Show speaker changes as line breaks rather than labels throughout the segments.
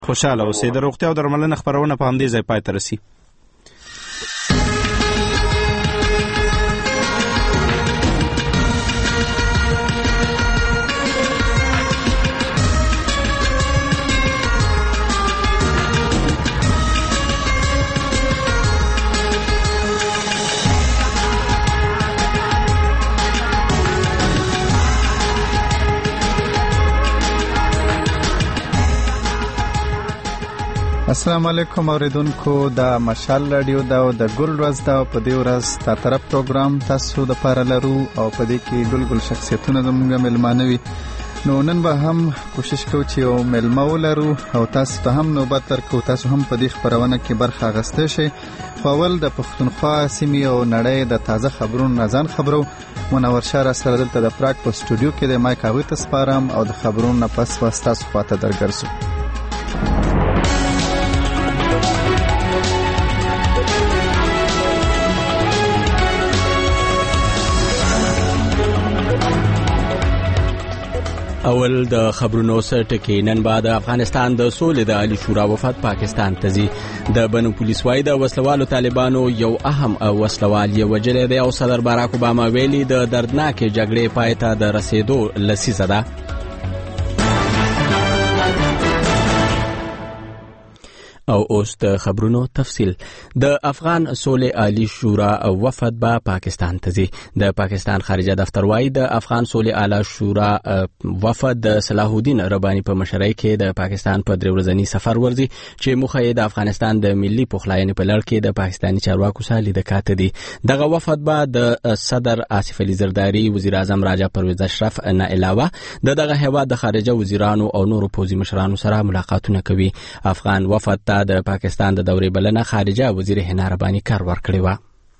خوشاله اوسئ. د روغتیا او درملنه خپرونه په همدې ځای پای ته رسي.
السلام علیکم اوریدونکو، د مشال رادیو دا او د ګل ورځ دا په دې ورځ تا طرف پروګرام تاسو د پاره لرو او په دې کې ګل شخصیتونه زموږ ملمانه وي. نو نن به هم کوشش کوو چې یو ملمه ولرو او تاسو ته هم نوبت درکړو، تاسو هم په دې خپرونه کې برخه اخیستی شئ. خو اول د پښتونخوا سیمې او نړۍ د تازه خبرونو نه ځان خبرو. منور شاه راسره دلته د پراګ په سټوډیو کې د مایک هغوی ته سپارم او د خبرونو نه پس به ستاسو خواته درګرځو.
اول د خبرونو سره ټکی. نن بعد افغانستان د سولې د عالی شورا وفد پاکستان ته ځي. د بنو پولیس وای د وسلوالو طالبانو یو اهم وسلوال یې وجلې دی او صدر باراک اوباما ویلي د دردناکې جګړې پای ته د رسیدو لسیزه ده. او اوس د خبرونو تفصیل. د افغان سولې عالی شورا وفد به پاکستان ته ځي. د پاکستان خارجه دفتر وايي د افغان سولې عالی شورا وفد د صلاح الدین رباني په مشرۍ کې د پاکستان په 3 ورځنی سفر ورځي چې موخه یې د افغانستان د ملي پخلاینې په لړ کې د پاکستاني چارواکو سره لیدکات دي. دغه وفد به د صدر آصف علي زرداری، وزیر اعظم راجا پرویز اشرف نه علاوه دغه هیواد د خارجه وزیرانو او نورو پوځي مشرانو سره ملاقاتونه کوي. افغان وفد ته د پاکستان د دورې بلنه خارجه وزیر حنا رباني کار ورکړی و.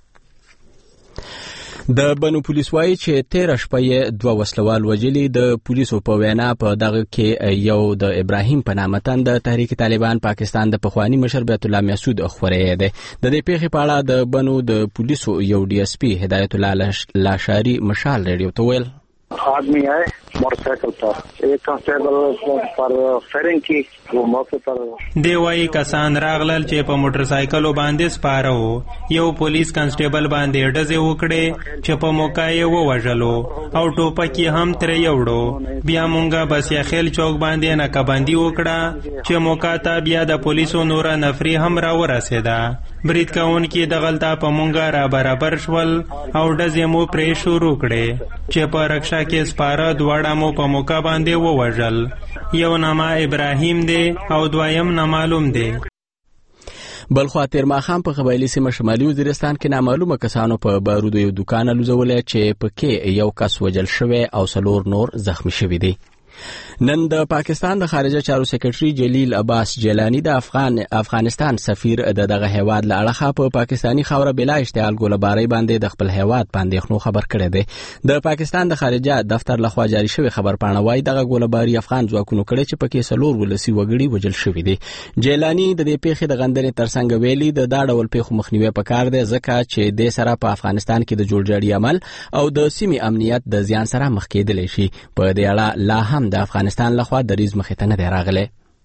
د بنو پولیس وایي چې 13 شپې 2 وسلوال وجلي. د پولیسو په وینا په دغه کې یو د ابراهیم په نامه تن د تحریک طالبان پاکستان د پخوانی مشر بیت الله مسعود خوري دی. د دې پیښې په اړه د بنو د پولیسو یو ډي اس پی هدایت الله لاشاری مشال ریډیو ته ویل
आदमी आए मोटरसाइकिल पर, एक कांस्टेबल पर फायरिंग की, वो मौके पर
دی وايي کسان راغلل چې په موټرسایکل باندې سپاره وو. یو پولیس کانسټیبل باندې ډزې وکړې چې په موقع یې ووژلو او ټوپک یې هم ترې یوړو. بیا مونږه بس یا خیل چوک باندې ناکبندي وکړه چې موقع ته بیا د پولیسو نور نفری هم را ورسېده. برید کوونکي د غلطه په مونږه را برابر شول او ډزې مو پرې شروع کړې چې په رکشا کې سپاره دواړه مو په موقع باندې ووژل. یو نامه ابراهیم دی او دویم نامعلوم دی.
بلخوا تیر ماښام په قبایلي سیمه شمالي وزیرستان کې نامعلومه کسانو په بارودو یو دکان لوځولی چې پکې یو کس وژل شوی او 4 نور زخمی شوي دي. نن د پاکستان د خارجه چارو سیکریټري جلیل عباس جیلانی د افغانستان سفیر دغه هیواد له اړخه په پاکستانی خاوره بلا اشتعال ګوله‌باري باندې د خپل هیواد باندې خنو خبر کړی دی. د پاکستان د خارجه دفتر لخوا جاری شوی خبرپاڼه وايي دغه ګوله‌باري افغان ځواکونو کړی چې پکې 4 ولسی وګړي وژل شوي دي. جیلانی د دې پیښې د غندنې ترڅنګ ویلي د دا ډول پیښو مخنیوي پکار دی ځکه چې د سره په افغانستان کې د جوړجاړي عمل او د سیمې امنیت د زیان سره مخ کېدلی شي. په دې اړه لا هم د افغانستان لخوا دریز مخې ته نه دی راغلی.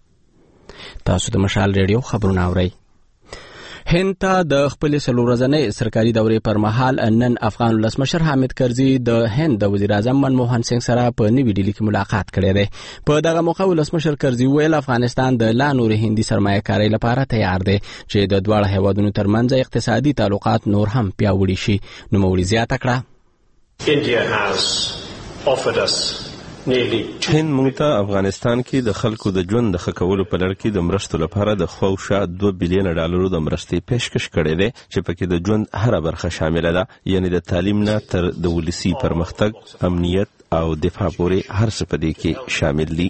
تاسو د مشال ریډیو خبرونه اورئ. هند ته د خپل 4 ورځنۍ سرکاري دورې پر مهال نن افغان ولسمشر حامد کرزي د هند د وزیر اعظم منموهن سنگ سره په نوې ډیلي کې ملاقات کړی دی. په دغه موقع ولسمشر کرزي ویل افغانستان د لا نور هندي سرمایه‌کارۍ لپاره تیار دی چې د دواړو هیوادونو ترمنځ اقتصادي تعلقات نور هم پیاوړي شي. نوموړي زیاته کړه
هند موږ ته افغانستان کې د خلکو د ژوند د ښه کولو په لړ کې د مرستو لپاره د خواوشا $2 بلین د مرستې پیشکش کړی دی چې پکې د ژوند هره برخه شامله ده، یعنی د تعلیم نه تر د ولسی پرمختګ، امنیت او دفاع پورې هر څه په دې کې شامل دي.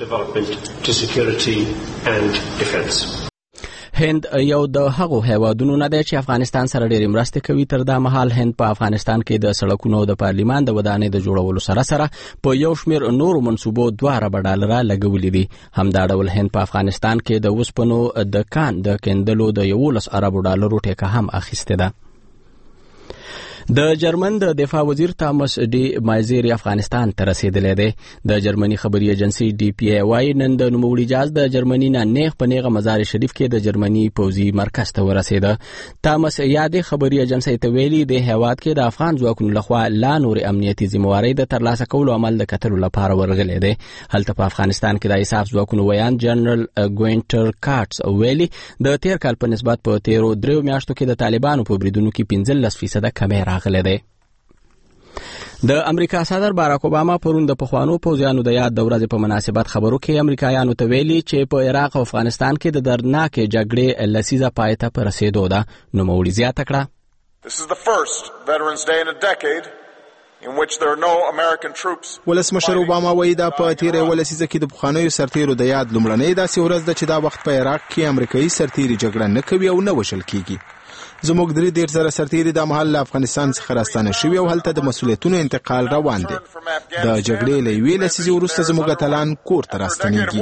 هند یو د هغو هیوادونو نه دی چې افغانستان سره ډېرې مرستې کوي. تر دا مهال هند په افغانستان کې د سړکونو د پارلیمان د ودانۍ د جوړولو سره په یو شمېر نورو منصوبو $2 ارب لګولي دي. همدا ډول هند په افغانستان کې د اوسپنو د کان د کیندلو د $11 ارب ټیکه هم اخیستې ده. د جرمن د دفاع وزیر تامس ډي مایزير افغانستان ته رسیدلی دی. د جرمني خبري ایجنسی ډي پی ای وايي نن د نوموړي جهاز د جرمني نه نیغ په نیغه مزار شریف کې د جرمني پوځي مرکز ته ورسېده. تامس یادې خبري ایجنسی ته ویلي د هیواد کې د افغان ځواکونو لخوا لا نور امنیتي ذمہواري د ترلاسه کولو عمل د کتلو لپاره ورغلی دی. هلته په افغانستان کې د ایساف ځواکونو ویان جنرال ګوینټر کارټس ویلي د تیر کال په نسبت په تیرو 3 میاشتو کې د طالبانو په بریدونو کې 15% کمی راغلی دی. د امریکا صدر باراک اوباما پرون د پخوانو پوځیانو د یاد د ورځې په مناسبت خبرو کې امریکایانو ته ویلي چې په عراق او افغانستان کې د دردناکې جګړې لسیزه پای ته په رسیدو ده. نوموړي زیاته کړه
This is the first Veterans Day in a decade in which there are no American troops.
ولسمشر اوباما وایي دا په تیره ولسیزه کې د پخوانیو سرتیرو د یاد لومړنۍ داسې ورځ ده چې دا وخت په عراق کې امریکایي سرتیري جګړه نه کوي او نه وژل کیږي. زموږ 3 زره سرتیري د محل افغانستان څخه راستانه شوي او هلته د مسؤلیتونو انتقال روان دي. د جګړې له یوې لسیزې وروسته زموږ اتلان کور ته راستنېږي.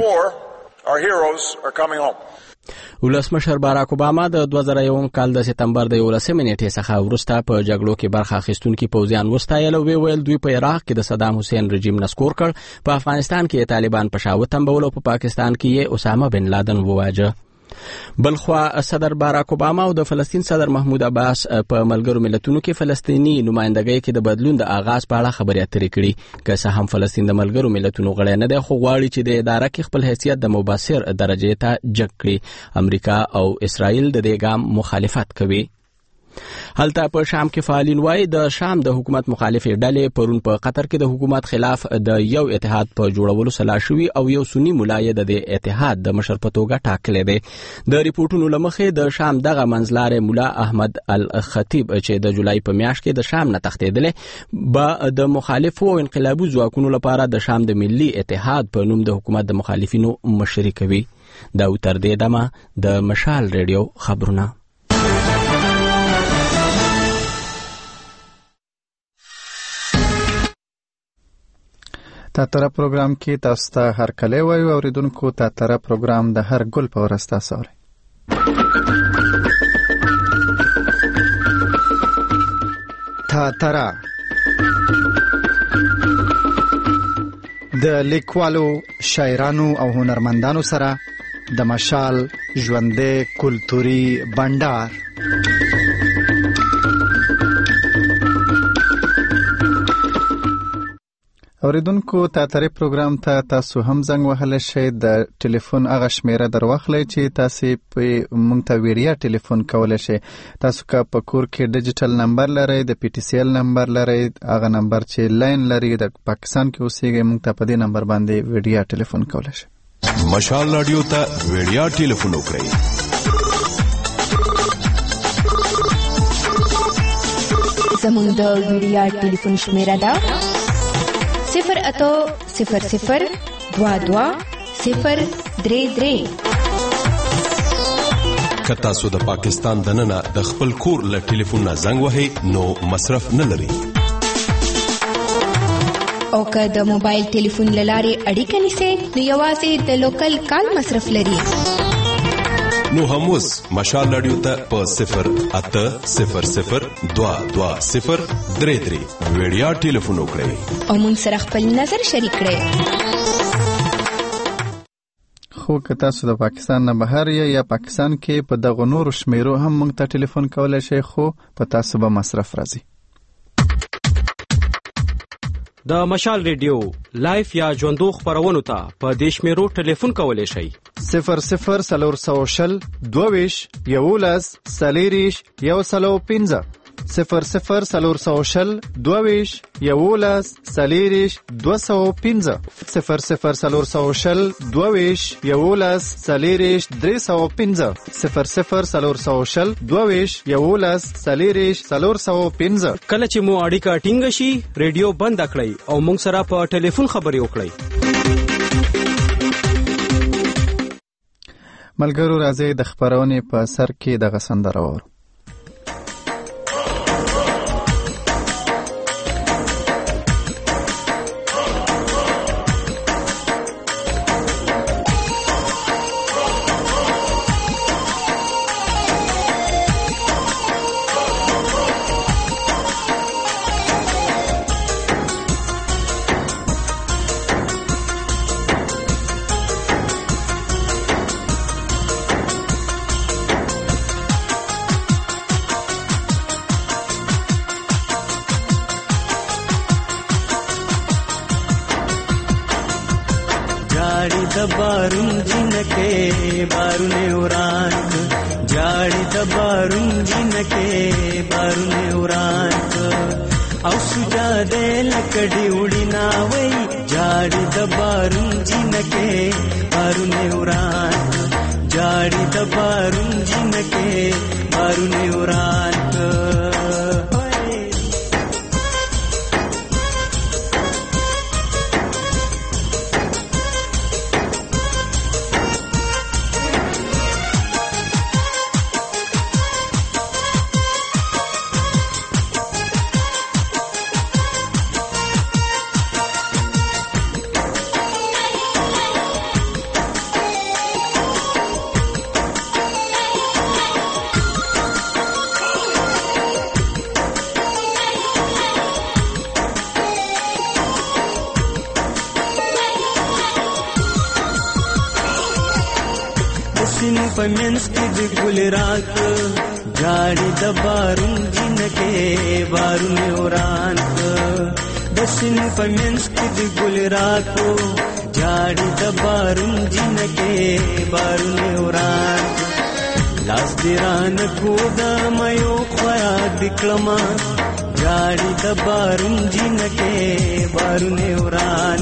ولسمشر باراک اوباما د 2001 کال د سپتمبر د 11 نیټې څخه وروسته په جګړو کې برخه اخیستونکي پوځیان وستایل او ویل دوی په عراق کې د صدام حسین رژیم نسکور کړ. په افغانستان کې طالبان په شاوه تنبول او په پاکستان کې یې اسامه بن لادن وواجه. بلخوا صدر باراک اوباما او د فلسطین صدر محمود عباس په ملګرو ملتونو کې فلسطینی نمائندګۍ کې د بدلون د آغاز په اړه خبرې اترې کړي. که څه هم فلسطین د ملګرو ملتونو غړی نه دی خو غواړي چې د اداره کې خپل حیثیت د مبصر درجې ته جګ کړي. امریکا او اسرائیل د دې ګام مخالفت کوي. هلته په شام کې فعالین وایي د شام د حکومت مخالفې ډلې پرون په قطر کې د حکومت خلاف د یو اتحاد په جوړولو سلا شوي او یو سنی ملایه د اتحاد د مشر په توګه ټاکلی دی. د ریپورټونو له مخې د شام دغه منځلاری مولا احمد الخطیب چې د جولای په میاشت کې د شام نه تښتېدلی به د مخالفو او انقلابي ځواکونو لپاره د شام د ملي اتحاد په نوم د حکومت د مخالفینو مشري کوي. دا تر دې دمه د مشال ریډیو خبرونه.
تاتره پروګرام کې تاسو ته هر کله وایو اوریدونکو تاتره پروګرام د هر ګل په ورځ تاسو اورئ. تاتره د لیکوالو شاعرانو او هنرمندانو سره د مشال ژوندې کلتوري بندر. اوریدونکو تاتره پروګرام ته تاسو هم زنګ وهلی شئ. د ټلیفون هغه شمیره درواخلئ چې تاسو په مونږ ته ویډیا ټلیفون کولی شئ. تاسو که په کور کې ډیجیټل نمبر لرئ، د پی ټی سی ایل نمبر لرئ، هغه نمبر چې لاین لري د پاکستان کې اوسېږئ، مونږ ته په دې نمبر باندې ویډیا ټلیفون کولی شئ.
مشال رادیو ته ویډیا ټلیفون وکړئ.
زموږ د ویډیا ټلیفون شمیره ده 08000220033.
که تاسو د پاکستان دننه د خپل کور له ټلیفون نه زنګ وهئ نو مصرف نه لري.
او که د موبایل ټلیفون له لارې اړیکه نیسئ نو یوازې د لوکل کال مصرف لري.
نو هم اوس مشال رادیو ته په 08000220033 ویډیا ټلیفون وکړئ
او مونږ سره خپل نظر شریک کړئ.
خو که تاسو د پاکستان نه بهر یا پاکستان کې په دغه نورو شمیرو هم مونږ ته ټلیفون کولی شئ، خو په تاسو به مصرف راځي.
د مشال ریډیو لایف یا ژوندو خبرونو ته په دې شمیرو ټلیفون کولی شئ
00420 22 11 40 105 00420 22 11 40 205 00420 22 11 40 305 00420 22 11 40 405.
کله چې مو اړیکه ټینګ شي ریډیو بند کړئ او موږ سره په ټلیفون خبرې وکړئ.
ملګرو راځي د خبرونې په سر کې د غسندره وورو.
کې بارونه وران جاړي د بارون جنکه بارونه وران او سجاده لکړی وړي ناوي جاړي د بارون جنکه بارونه وران جاړي د بارون جنکه بارونه وران پمنس کې د ګل راک جاړي د بارون جنکه بارونه وران د سین پمنس کې د ګل راک جاړي د بارون جنکه بارونه وران لاس دیران کو د مېو خورا دکلمه جاړي د بارون جنکه بارونه وران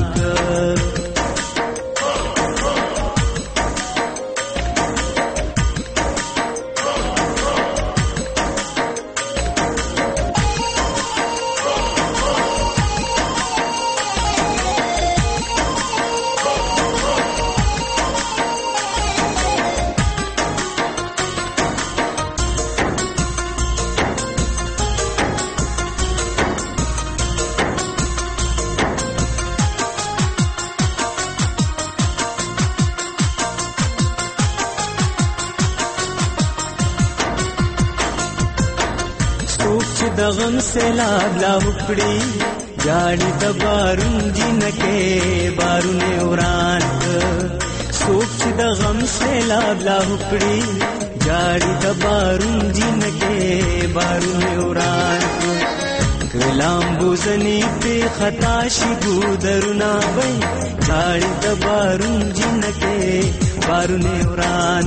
د غم سیلاب لا وکړي جاړي د بارون جنکه بارونه وران څوک چې د غم سیلاب لا وکړي جاړي د بارون جنکه بارونه وران کلام بوزنی په خطا شي ګودرنا وای جاړي د بارون جنکه بارونه وران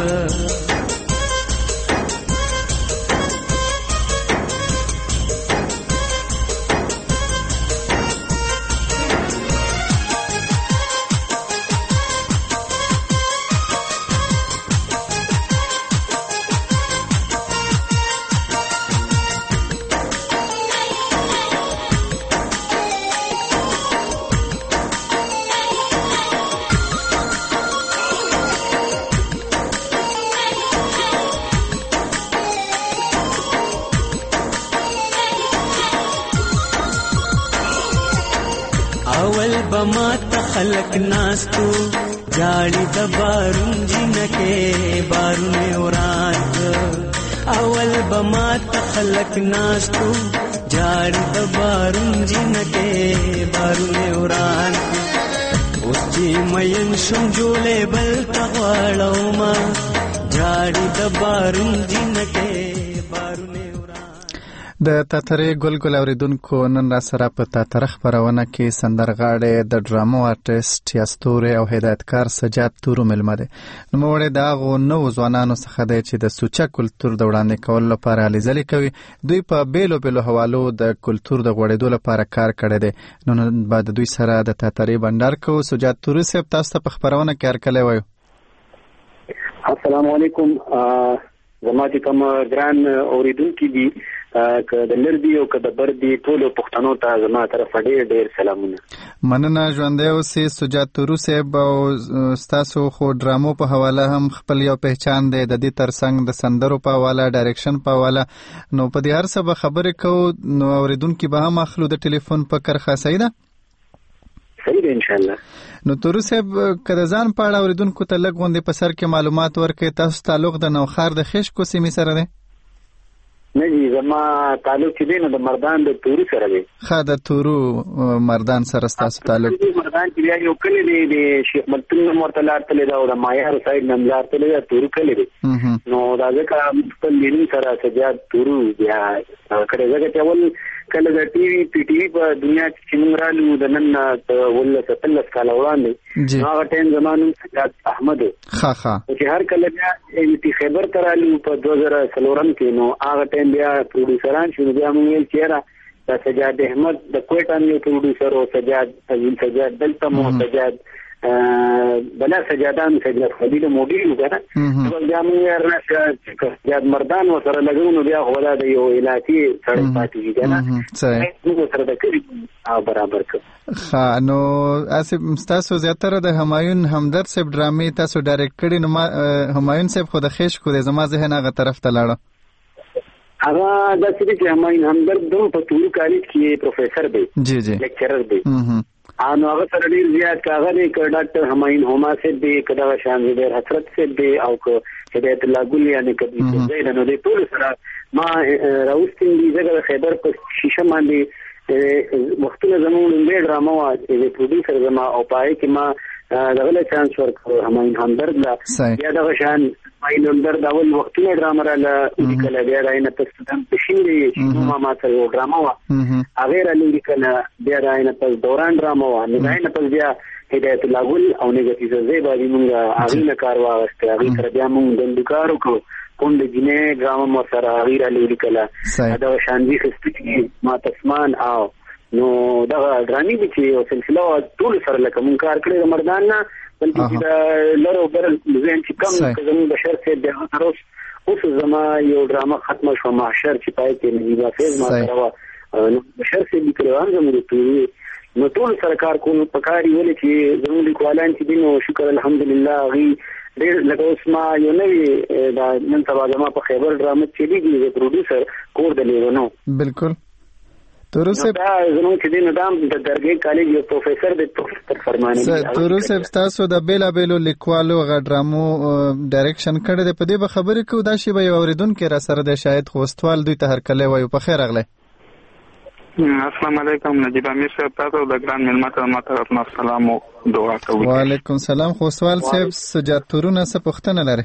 اول بما تخلق ناستو جاړي د بارون جنکه بارونه وران اول بما تخلق ناستو جاړي د بارون جنکه بارونه وران اوس چې مېن شم جوړې بل تغواړو ما جاړي د بارون جنکه بارونه
د تاترې ګلګل اوریدونکو نن را سره په تاتر خبرونه کې سندرغاړي د ډرامو آرټیست یا ستوري او هدایتکار سجاد تورو ملمه ده نو موږ د هغه نو ځوانانو څخه دی چې د سوچا کلچر د وړاندې کولو لپاره هلې ځلې کوي دوی په بیلو بیلو حوالو د کلچر د غوړېدو لپاره کار کړی دی نو نن بعد دوی سره د تاترې بندر کو سجاد تورو صاحب تاسو ته په خبرونه کې هرکلی وایو
السلام علیکم زما چې کوم ګران اوریدونکي دي که د لردي او که د بردي ټولو پښتنو ته زما طرف ډېر سلامونه
مننه ژوندی اوسې سجاد تورو صاحب او ستاسو خو ډرامو په حواله هم خپل یو پہچان دی د دې ترڅنګ د سندرو په حواله ډایرکشن په حواله نو په دې هر څه به خبرې کوو نو اوریدونکي به هم اخلو د ټلیفون په کرښه صحیح ده
صحیح ده ان شاء الله
نو تورو صاحب که د ځان په اړه اوریدونکو ته لږ غوندې په سر کې معلومات ورکړئ تاسو تعلق د نوښار د خشکو سیمې سره دی
نه جی زما تعلق چې دی نو د مردان د تورو سره دی
ښه د تورو مردان سره ستاسو تعلق
مردان چې بیا یو کلی دی د شیخ ملتون نوم ورته لار تللی ده او د مایار صاحب نوم لار تللی ده تورو کلی دی نو دا ځکه خپل لینین سره سجاد تورو بیا کړی ځکه چې اول کله د ټي وي پی ټي وي په دنیا کې موږ رالو د نن ولله 13 کال وړاندې هغه ټیم زمانو سجاد احمد چې هر کله بیا تی خیبر ترالو په 2003 کې نو هغه ټیم بیا پروډوسران شو بیا موږ چیرې د سجاد احمد د کوټه نو پروډوسر او سجاد دلته مو سجاد بلا سجادان سجاد خلیل موډي وګره بیا موږ ورنه سجاد مردان وسره لګونو بیا ولا د یو الهي سره پاتې کیږي
صحیح
موږ سره د کړي برابر
کړ نو اسب تاسو زیاتره د همایون همدرد صاحب ډرامې تاسو ډایرکټ کړي نو همایون صاحب خو د خېش کو د زما ذهن هغه طرف ته لاړه
هغه د سړي همایون همدرد د په ټول کالج کې پروفیسور دی
جی
لیکچرر دی نو هغه سره ډیر زیات کاغه دی ک ډاکټر همایون هما سے دی کدا شان دی حسرت سے دی او ک هدایت الله ګل یعنی کدی زید نو دی ټول سره ما راوستین دی زګر خیبر په شیشه باندې مختلف زمون د ډرامه وا چې پروډوسر زما او پای کې ما دغه چانس ورکړ همایون همدرد لا یا دغه شان همایون همدرد اول وختونه ډرامه را لیکل بیا راینه پس تم پښینې چې ما سره یو ډرامه وا هغه را لیکل بیا راینه پس دوران ډرامه وا نه راینه پس بیا هدایت الله ګل او نیگیټیو زیبا دی مونږه هغه نه کار واغسته هغه تر بیا مونږ د کار وکړو کوم د جنې ډرامه مو سره هغه را لیکل دا شاندي خستکی ما تسمان او نو دا ډرامې چې یو سلسله ټول سره لکه مونږ کار کړی د مردان نه بلکې د لرو بر زين چې کم زمون بشر سره د هروس اوس زما یو ډرامه ختمه شو محشر چې پای کې نجیبه فیض ما سره نو بشر سره د کړوان زموږ ټول نو ټول سرکار کوم پکاري ولې چې زموږ لیکوالان چې دینو شکر الحمدلله غي ډېر لکه اوس ما یو نوی دا نن سبا زما په خیبر ډرامه چې دی د پروډوسر کور د لیونو
بالکل توروسه
دا زموږ چې دین دام د درګې کالج یو پروفیسور د پروفیسور فرمانه
توروسه تاسو د بیلا بیلو لیکوالو غ ډرامو ډایرکشن کړی د په دې به خبرې کو دا شی به یو اوریدونکو را سره د شاید خوستوال دوی ته هر کله وایو په خیر اغله
السلام علیکم نجیب امیر صاحب تاسو د ګران ملمت ما طرف نه سلام او دعا کوم
وعلیکم السلام خوستوال صاحب سجاد تورونه څه پوښتنه لري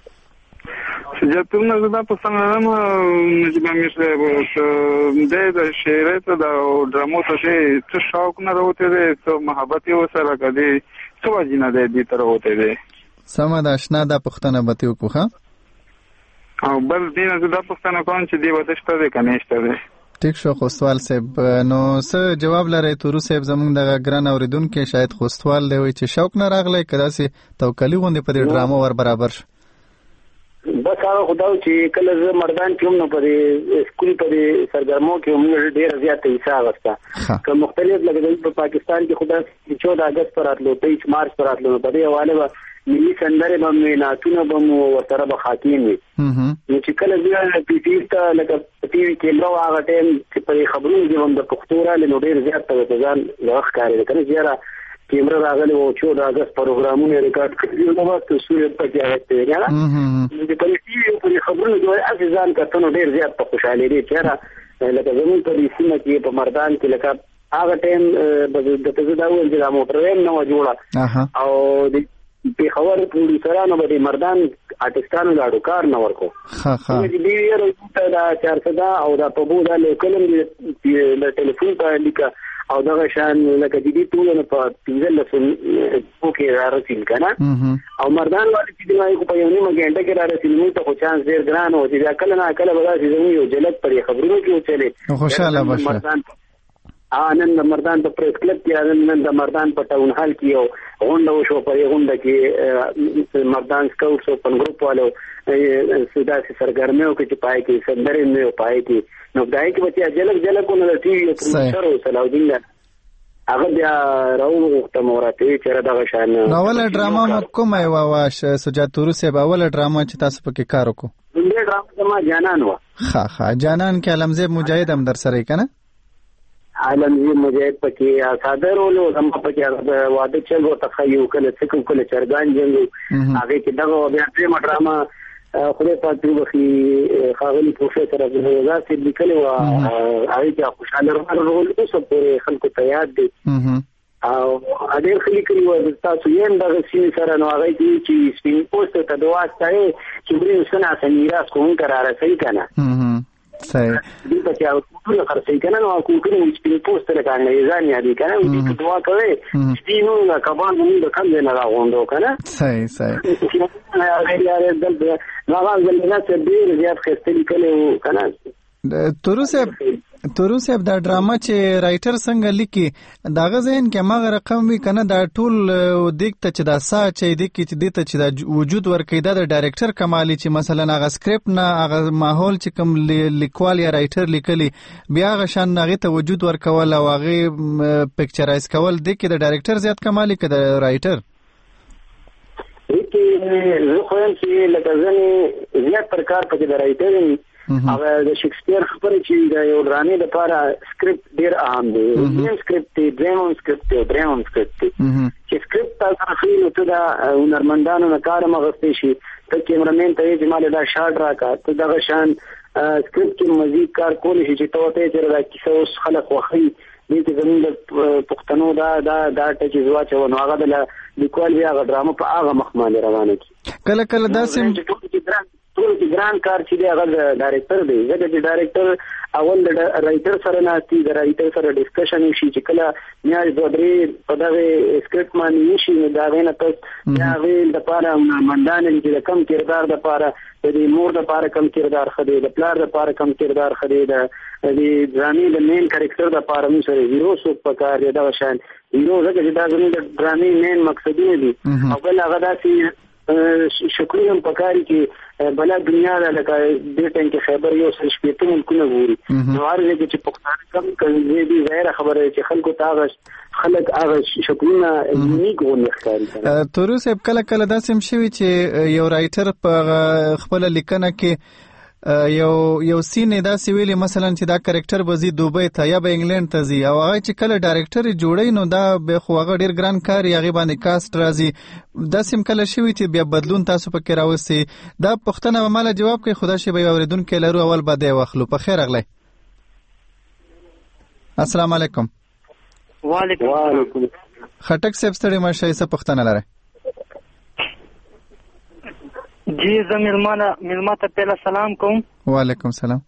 سجاد تورونه زدا پوښتنه لرم نجیب امیر صاحب د شعر ته د ډرامو ته څه شوق نه راوته دي څه محبت یې وسره کړي څه وجنه دې تر وته دي
سم د آشنا د پوښتنه به یو کوه
او بل دین زدا پوښتنه کوم چې دی ودشته دي کنيشته دي
ټیک شو خوستوال صاحب نو څه جواب لري تورو صاحب زمونږ د ګران اوریدونکو شاید خوستوال دی وي چې شوق نه راغلی کدا سي توکلی غوندي په ډرامو ور برابر شي
بس هغه خدای چې کله ز مردان کې هم نو په سکول په سرګرمو کې هم ډیر زیات حصہ غوښته که مختلف لګیدل په پاکستان کې خدای 14 اگست پر راتلو 23 مارچ پر راتلو په دې حواله ملي سندره باندې ناتونه به ورته به خاطین وي نو چې کله بیا پی ټی ته لکه ټي وي کې نو هغه ټیم چې په خبرونو کې هم د پښتو را لنو ډیر زیات توجه لغخ کاری کنه زیاره کیمرا راغلی او 14 اگست پروګرامونه ریکارډ کړي نو وخت سوري په کې راځي نه د په ټي وي په خبرونو کې ازان کتنو ډیر زیات په خوشاله دي چې لکه زمون په سیمه کې په مردان کې لکه هغه ټیم د تزداول د موټر وین نو جوړه او د په خبر پولیسانو باندې مردان آرټستانو لاړو کار نه ورکو چې دی یو دا 400 او دا په بودا له کلم د ټلیفون په لیکه او دا شان لکه دې ټول په پنځل سو کې راځي کنه او مردان باندې چې دی په یو نیمه غنټه کې راځي نو ته خو چانس ډیر ګران او چې کله نه کله به راځي یو جلد پر خبرونو کې وچلې
خوشاله بشه
نن د مردان په پریس کلب کې نن د مردان په ټاون هال کې یو غونډه وشو په غونډه کې مردان سکاوټس او پن ګروپ والو سوداسي سرګرمیو کې پای کې سندرې نه پای کې نو دای کې بچي جلک کو نه ټي وي پروډوسر او صلاحالدین هغه بیا راوغه مورته چې دا غشان
نو ول ډراما کومه واش سجاد تورو سه باول ډراما چې تاسو پکې کار وکړو
دې ډراما ما جانان و
ها جانان کې علمزه مجاهد هم در سره کنه
عالمزی مجاهد پکې صادر ولو هم پکې واده چل او تخیو کله څکو کله چرګان جنګو هغه کې دغه بیا پرې ډراما خدای پاک دې وخی خاغلی پروفیسور عبدالرزاق سید لیکلی و هغه کې خوشاله رول اوس په خلکو ته یاد دي او اډیر خلیکلی و تاسو یې دغه سین سره نو هغه چې سپین پوسټ ته دوا ستای چې بري سنا سمیراس کوم قرار صحیح کنه
صحیح
دې په چې ټول خرڅې کنه نو کوټونه سپین پوسټ له کانه ځان یادي کنه دې دعا کوي چې نو کبان موږ د کم نه راغوندو کنه
صحیح
یاره دل نو هغه نه څه ډیر زیات خستلی کله کنه
توروسه دا ډراما چې رائټر څنګه لیکي داغه ذهن کې ماغه رقم وی کنه دا ټول دیکته چې دا سا چې دی کې چې دته چې دا وجود ورکې دا د ډایرکټر کمالي چې مثلا هغه سکرپټ نه هغه ماحول چې کوم لیکوال یا رائټر لیکلی بیا هغه شان هغه ته وجود ورکول او هغه پکچرایز کول دی کې د ډایرکټر زیات کمالي کې د رائټر
زه خو هم چې لکه ځنې زیات پر کار پکې د رائټر هغه د شکسپیر خبرې چې د یو ډرامې لپاره سکرپټ ډیر اهم دی نیم سکرپټ دی دریم سکرپټ دی دریم سکرپټ دی چې سکرپټ تاسو خو نو ته دا هنرمندانو نه کار مغستې شي ته کیمرامین ته یې جماله دا شاټ راکا ته دا شان سکرپټ کې مزید کار کول شي چې ته چې دا کیسه اوس خلک وخی دې چې زموږ د پښتنو دا ټچ زوا چې ونه هغه د لیکوال بیا هغه ډرامه په هغه مخمانه روانه کی
کله کله داسې
ټول کې ګران کار چې دی هغه ډایرکټر دی ځکه چې ډایرکټر اول د رائټر سره ناشتي د رائټر سره ډسکشن شي چې کله میاش دوه درې په دغه سکرپټ باندې شي نو دا غینه پس یا ویل د پاره مندان چې کم کردار د پاره د مور د پاره کم کردار خدي د پلار د پاره کم کردار خدي د ډرامې د مین کریکټر د پاره موږ سره هیرو سو پکار دی دا شان هیرو ځکه چې دا زموږ د ډرامې مین مقصدونه دي او بل هغه داسې شکریم پکاري کې بلا دنیا د لکه د ټین کې خبر یو څه شپېته ملکونه ګوري نو هر ځای چې پښتانه کم کوي دې ظاهر خبره چې خلکو ته خلک هغه شکرونه یونیک ونه ښکاري
توروسه کله کله داسې شوی چې یو رائټر په خپل لیکنه کې یو سین داسې ویلي مثلا چې دا کریکټر به زی دوبۍ ته یا به انګلند ته ځي او هغه چې کله ډایرکټر جوړي نو دا به خو هغه ډیر ګران کار یې باندې کاست راځي داسې کله شوی چې بیا بدلون تاسو پکې راوستي دا پښتنه به مال جواب کوي خدا شي به اوریدونکو لرو اول به دی واخلو په خیر اغلی السلام علیکم
وعلیکم
خټک صاحب ستړي مشه څه پښتنه لره
جی زه ملما ته پهلا سلام کوم
وعلیکم سلام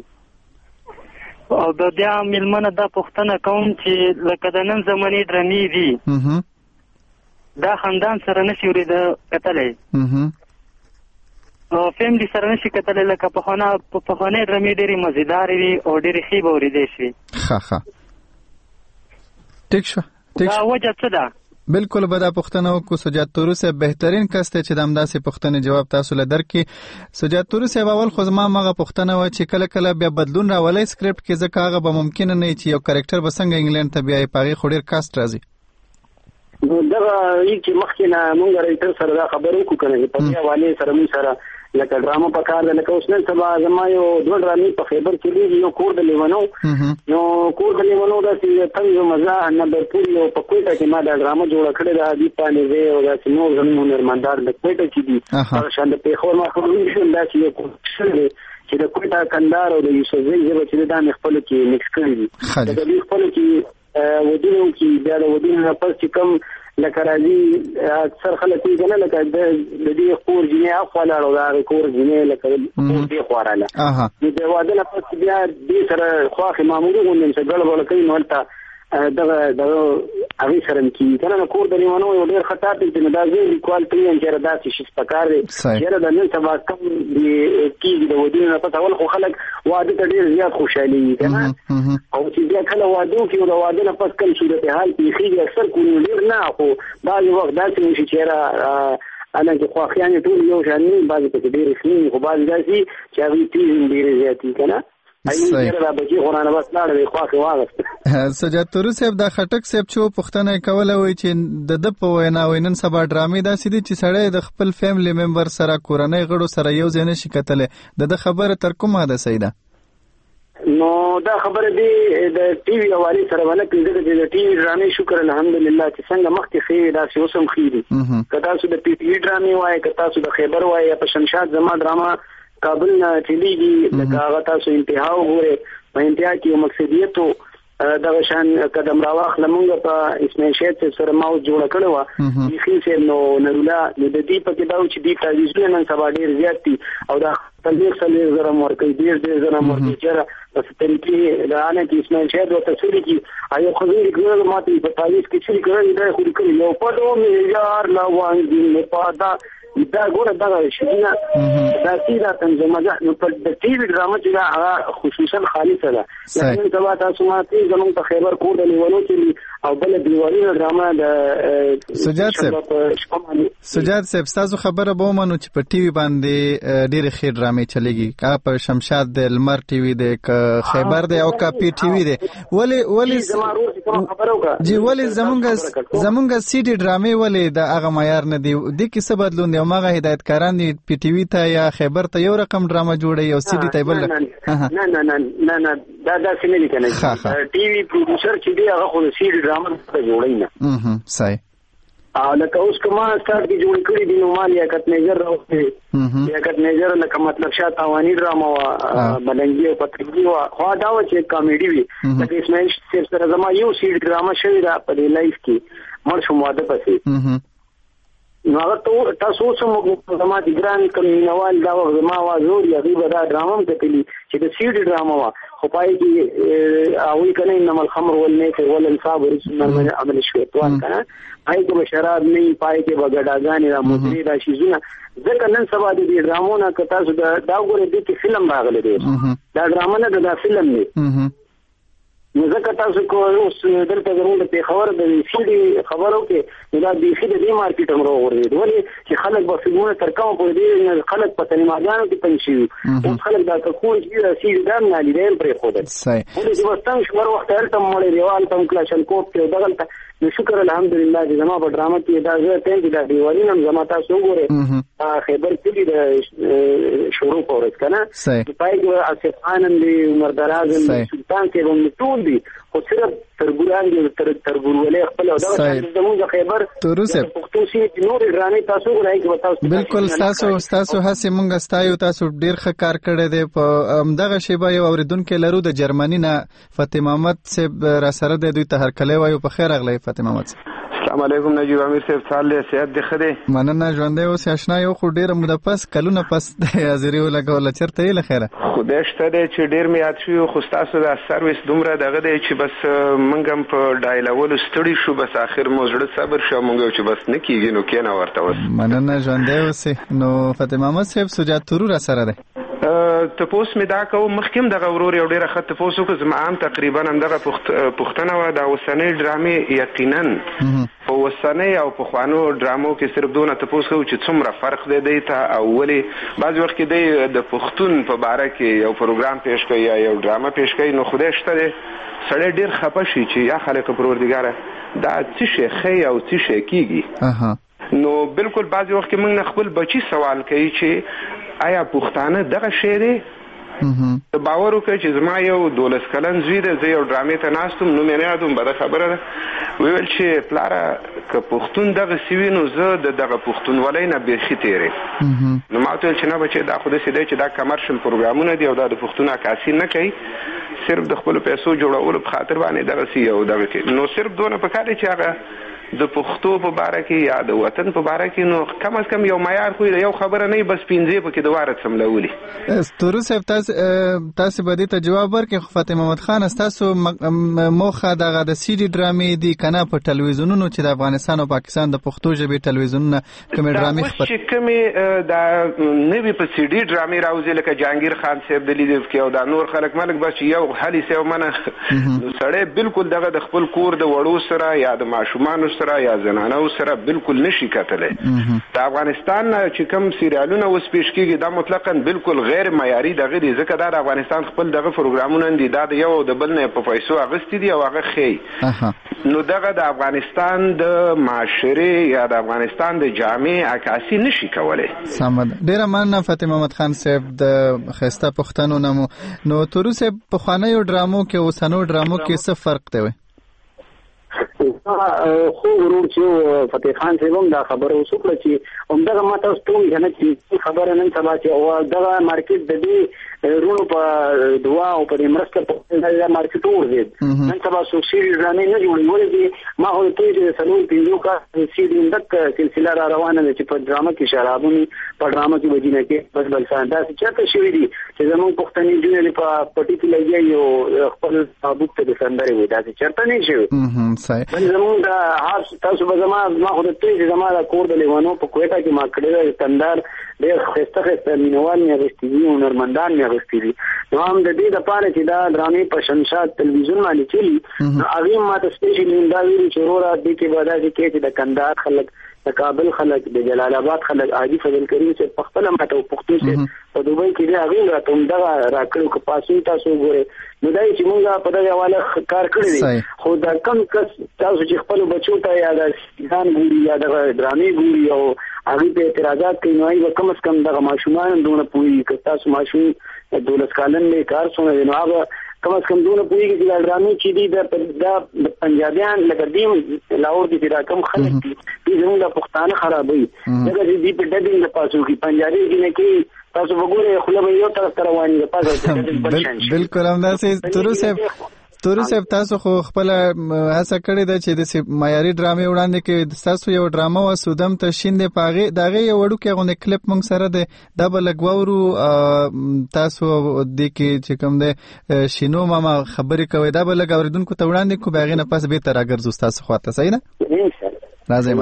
او د بیا ملمنه دا پښتنه کوم چې لکه د نن زماني ډرامې دي دا خاندان سره نشي ورید کتلای او فیملی سره نشي کتلای لکه په خانه ډرامې ډېری مزیدار وي او ډېری ښې به ورېدې شي
ښه ټیک شو
دا وجه څه ده
بالکل به دا پښتنه وکړو سجاد توروسه بهترین کس ته چې د همداسې پښتنې جواب تاسو له درکې سجاد توروسه اول خو زما مغه پښتنه و چې کله کله بیا بدلون راولای سکرپټ کې ځکه هغه به ممکن نه چې یو کریکټر به څنګه انګلند ته بیا پاغي خوري کاست راځي
دا چې مخکې نه مونږ رائټر سره دا خبرو کو کنه په دې حواله سره مونږ سره لکه ډرامه په کار ده لکه اوس نن سبا زما یو دوه ډرامې په خیبر کې دي یو کور د لیوانو نو کور د لیوانو دا چې تنګ مزه نمبر پور یو په کوټه کې ما دا ډرامه جوړ کړې ده د پانې وی او دا چې نو زموږ هنرمندار د کوټه کې دي هغه شان د پیښور ما خو نشم دا چې یو چې د کوټه کندار او د یوسفزۍ ژبه چې دا خپل کې مکس کړی دي د دې خپل کې ودونو کې بیا د ودونو په څیر کم لکه راځي اکثر خلک یې کنه لکه د دې خور جنې اخواله او دا خور جنې لکه دې خواراله د واده نه پس بیا دې سره خواخې معمولی غونډه چې ګل ولا کوي نو ولته دغه هغه سره کې کنه کور د نیونو یو ډېر خطر دی چې دا زه لیکوال پرې چې دا چې شي پکار دی چې دا نن سبا کوم دی کې د ودونو نه پس اول خو خلک واده ته ډېر زیات خوشالي کنه او چې بیا کله واده کې د واده نه پس کوم صورت حال پیخي اکثر کوم ډېر نه خو بعض وخت دا چې چې انا چې خواخیان ټول یو شان نه بعض په ډېر خني خو بعض داسي چې هغه تیز ډېر زیاتی کنه
سجاد توروسه صاحب دا خټک صاحب چې پښتنه کوله وای چې د په وینا وینن سبا ډرامې داسې دي چې سړی د خپل فیملی ممبر سره کورنۍ غړو سره یو ځای نشي کتلې د خبره تر کومه ده سیده
نو دا خبره دی د ټي وي حواله سره ونه کېږي چې د ټي وي ډرامې شکر الحمدلله چې څنګه مخکې خې دا څه اوسم خېدي کدا سو د پی ټي وي ډرامې وای کدا سو د خیبر وای په شمشاد زما ډراما کابل نه چلیږي لکه هغه تاسو انتها وګوره په انتها کې مقصدیت دا شان قدم راواخ لمونږ په اسماعیل شیخ سره ماو جوړ کړو و خې سه نو نرولا د دې په کې دا چې دې تعویذونه نن سبا ډیر زیات دي او دا تلويق زره مرکې ډیر زره مرکې چیرې بس طریقې لانه کې اسماعیل شاهد او تصویر کې ایو خبرې کړل ماته په تاریخ کې چې کړل دا خو لیکل یو په 2 میلیارډ لا وانګي نه پادا دا ګوره دا شینه دا سیده تنظیمه نو په د ټي وي ډرامه چې دا خصوصا خالصه ده لکه سبا تاسو ماته زموږ په خیبر کور د لیوالو چې او بل دیوالي ډرامه د
سجاد صاحب تاسو خبره به مونږ چې په ټي وي باندې ډېر خیر ډرامې چلےږي کا په شمشاد د لمر ټي وي د خیبر د او کا پی ټي وي د ولی جی ولی زمونږ سی ډي ډرامې ولی د هغه معیار نه دی د کیسه بدلون ماغه هدایتکاران دی پی ټي وی ته یا خیبر ته یو رقم ډرامه جوړي او سی ډي ته بل
نه دا څه نه دي کنه ټي وی پروډوسر چې دی هغه خو سی ډي ډرامه جوړي نه
صحیح
لکه اوس کومه سٹارټ کې جوړ کړی دی نو مال یاکت میجر راوځي یاکت میجر لکه مطلب شاه توانی ډرامه وا بلنګي او پترګي وا خو دا و چې کامیډي وي لکه اسماعیل صاحب سره زما یو سی ډي ډرامه شوی دا په لایف کې مړ شو ماده پسې نو هغه تاسو سم زما د ګران کمینوال دا زما وازور یا غیبه دا ډرامه کتلی چې د سی ډي ډرامه وا خو پای کې اوی کنه انما الخمر والميسر والانصاب ورسم عمل شیطان کنه پای کې شراب نه پای کې بغډاګانی را مدري را شیزونه ځکه نن سبا د دې ډرامو نه تاسو دا ګوره د کې فلم راغلی دی دا ډرامه نه دا فلم دی نو ځکه تاسو کو اوس دلته زموږ په خبره د سیدي خبرو کې دا د خېده دی مارکیټ هم راوړي ولې چې خلک به فلمونه تر کومه پورې دي خلک په سینماګانو کې پنځي او خلک دا کوم چې سیدي دا نه لیدل پرې خو ده
صحیح
ولې چې وستان شمار وخت هلته مړ دیوال تم کلاشن کوپ کې دغلته نو شکر الحمدلله چې زما په ډرامه کې دا زه ټیم کې دا دیوالي نم زما تاسو وګوره خیبر کې د شروع پورت کنه پای کې اسف خانم دی عمر دراز سلطان کې هم ټول دي خو صرف ترګوران دي ترګورولې خپل او دا زموږ خیبر
تروسه
پښتو سي نور ډرامې تاسو غواړئ چې تاسو
بالکل تاسو هڅه مونږ ستایو تاسو ډیر ښه کار کړی دی په دغه شیبه یو اوریدونکو لرو د جرمني نه فاطمه محمد صاحب را سره د دوی ته هرکلی وایو په خیر اغلی فاطمه محمد
السلام علیکم نجیب امیر صاحب صالح صحت دی خدای
مننه ژوندې اوس آشنا یو خو ډیره موده پس کلونه پس د حاضري ولګول چرته یې لخيره
خدای شته دی چې ډیر می یاد شو خو تاسو د سرویس دومره دغه دی چې بس منګم په ډایلاول ستړي شو بس اخر مو زړه صبر شو مونږ چې بس نکیږي نو کینه ورته وس
مننه ژوندې اوس نو فاطمه محمد صاحب سجاد ترور سره ده
تپوس می دا کوم مخکیم دغه ورور یو ډیره خط تپوس کو زما عام تقریبا هم دغه پښتنه و دا وسنۍ ډرامې یقینا په وسنۍ او په خوانو ډرامو کې صرف دونه تپوس کو چې څومره فرق دی ته او ولی بعض وخت کې دی د پښتون په باره کې یو پروګرام پیش کوي یا یو ډرامه پیش کوي نو خدای شته دی سړی ډیر خپه شي چې یا خلک پروردګاره دا څه شي خي او څه شي کیږي نو بالکل بعض وخت کې موږ خپل بچی سوال کوي چې آیا پښتانه دغه شی دی ته باور وکړه چې زما یو 12 کلن زوی دی زه یو ډرامې ته ناستم نو مې نه یادوم بده خبره ده ویل چې پلاره که پښتون دغه سوي نو زه دغه پښتونولۍ نه بیخي تیرې نو ما ته ویل چې نه بچې دا خو داسې دی چې دا کمرشل پروګرامونه دي او دا د پښتون عکاسي نه کوي صرف د خپلو پیسو جوړولو په خاطر باندې دغسې یو دغه کې نو صرف دونه پکار دی چې هغه د پښتو په باره کې یا د وطن په باره کې نو کم از کم یو معیار خو یو خبره نه بس پینځه پکې د واره سملولي
ستورو صاحب تاسو به دې ته جواب ورکړئ فاطمه محمد خان تاسو موخه دغه د سی ډي ډرامې دي کنه په ټلویزیونونو چې د افغانستان او پاکستان د پښتو ژبې ټلویزیونونه کوم ډرامې خپل
چې کوم دا نوی په سی ډي ډرامې راوځي لکه جهانگیر خان صاحب د لیدل کې او دا نور خلک ملک بس یو حالي سیو منه نو سړی بالکل دغه د خپل کور د وړو سره یا د ماشومان سره یا زنانو سره بالکل نشي کتلای د افغانستان چې کوم سریالونه اوس پیش کیږي دا مطلقاً بالکل غیر معیاري دغه دي ځکه دا د افغانستان خپل دغه پروګرامونه دي دا د یو د بل نه په پیسو اغستې دي او هغه خي نو دغه د افغانستان د معاشري یا د افغانستان د جامع عکاسي نشي کولای
سمد ډیره مننه فاطمه محمد خان صاحب د خسته پښتنو نو تورو صاحب په خوانیو ډرامو کې او سنو ډرامو کې څه فرق دی
خو ورور چې فتح خان صاحب هم دا خبره وسوکړه چې همدغه ما تاسو ته کنه چې خبره نن سبا چې او دغه مارکیټ د دې رونو په دوا او په مرسته په دغه مارکیټ ورځي نن سبا سوسیډي ډرامې نه جوړول دي. ما هو ته چې سلول پیندو کا سیډي اندک سلسله را روانه ده چې په ډرامه کې شرابونی په ډرامه کې وجینه کې بس بل څه دا چې شوی دي چې زموږ پښتني جنې په پټی کې لګي یو خپل ابوت ته سندره وي دا چې چرته نه شي
صحیح.
زموږ د تاسو به ما خو ته چې زما د کور د لیوانو په کوټه کې ما کړی کندار ډېر خسته مینوال مې غوښتي دي او نرمندان مې غوښتي دي. نو هم د دې لپاره چې دا ډرامې په شمشاد تلویزیون باندې چلی نو هغه ما ته سپیشل دا ویلي چې ورور دې کې به دا چې د کندهار خلک د کابل خلک د جلال آباد خلک عادي فضل کریم چې په خپل ماته او پښتون چې په دوبۍ کې دی هغه راته دا راکړو که پاسو تاسو ګوره نو دا چې موږ په دغه حواله کار کړی دی خو دا کم کس تاسو چې خپل بچو ته یا د ځان ګوري یا د ډرامې ګوري او هغه په اعتراضات کوي نو هغه کم از کم دغه ماشومان دونه پوي که تاسو ماشوم 12 کالن نه کار سونه نو هغه کم از کم دونه پوي چې د ډرامې چې دی د پنجابیان لکه دیم لاور دي چې کم خلک دي زموږ د پښتانه خرابوي دغه دې په ډډینګ د پاسو کې پنجابي کې نه کې تاسو وګورئ خو له یو طرف رواني د پاسه
بالکل همداسې تورو صاحب تاسو خو خپل هڅه کړې ده چې د معیاري ډرامې وړاندې کې تاسو یو ډرامه و سودم ته شیندې پاغه دغه یو وړوکی غونډه کلیپ مونږ سره ده د بلګورو تاسو د کې چې کوم ده شینو ماما خبرې کوي دا بلګ اوریدونکو ته وړاندې کو باغې نه پس به تر اگر تاسو خواته صحیح نه راځي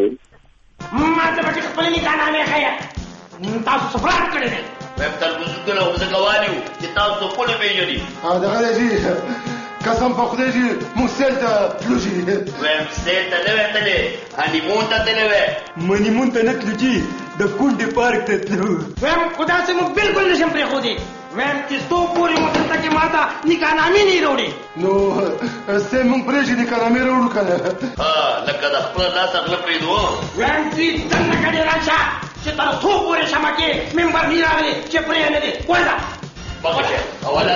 ما ته به خپل نکاح نه خیا تاسو سفرات کړی دی ویم تربوز کله او زګوالیو چې تاسو خپل پیژني
دغه دی قسم په خدای چې مو سیل ته تلوجي
ویم سیل ته نه وتلې هنیمون ته نه وې
منیمون ته نه تلوجي د کونډې پارک ته تلو
ویم خدا سي مو بالکل نشم پرې خو دي ویم چې تو پوری مو ته کې ماته نکاح نامې نه وروړي
نو سه مونږ پرې نکاح نامې وروړو کنه
ها لکه د خپل لاس خپل پریدو ویم چې څنګه کړي راځه چې تر څو پورې شمه کې ممبر نه راغلي چې پرې نه دي ولا بغشه اولا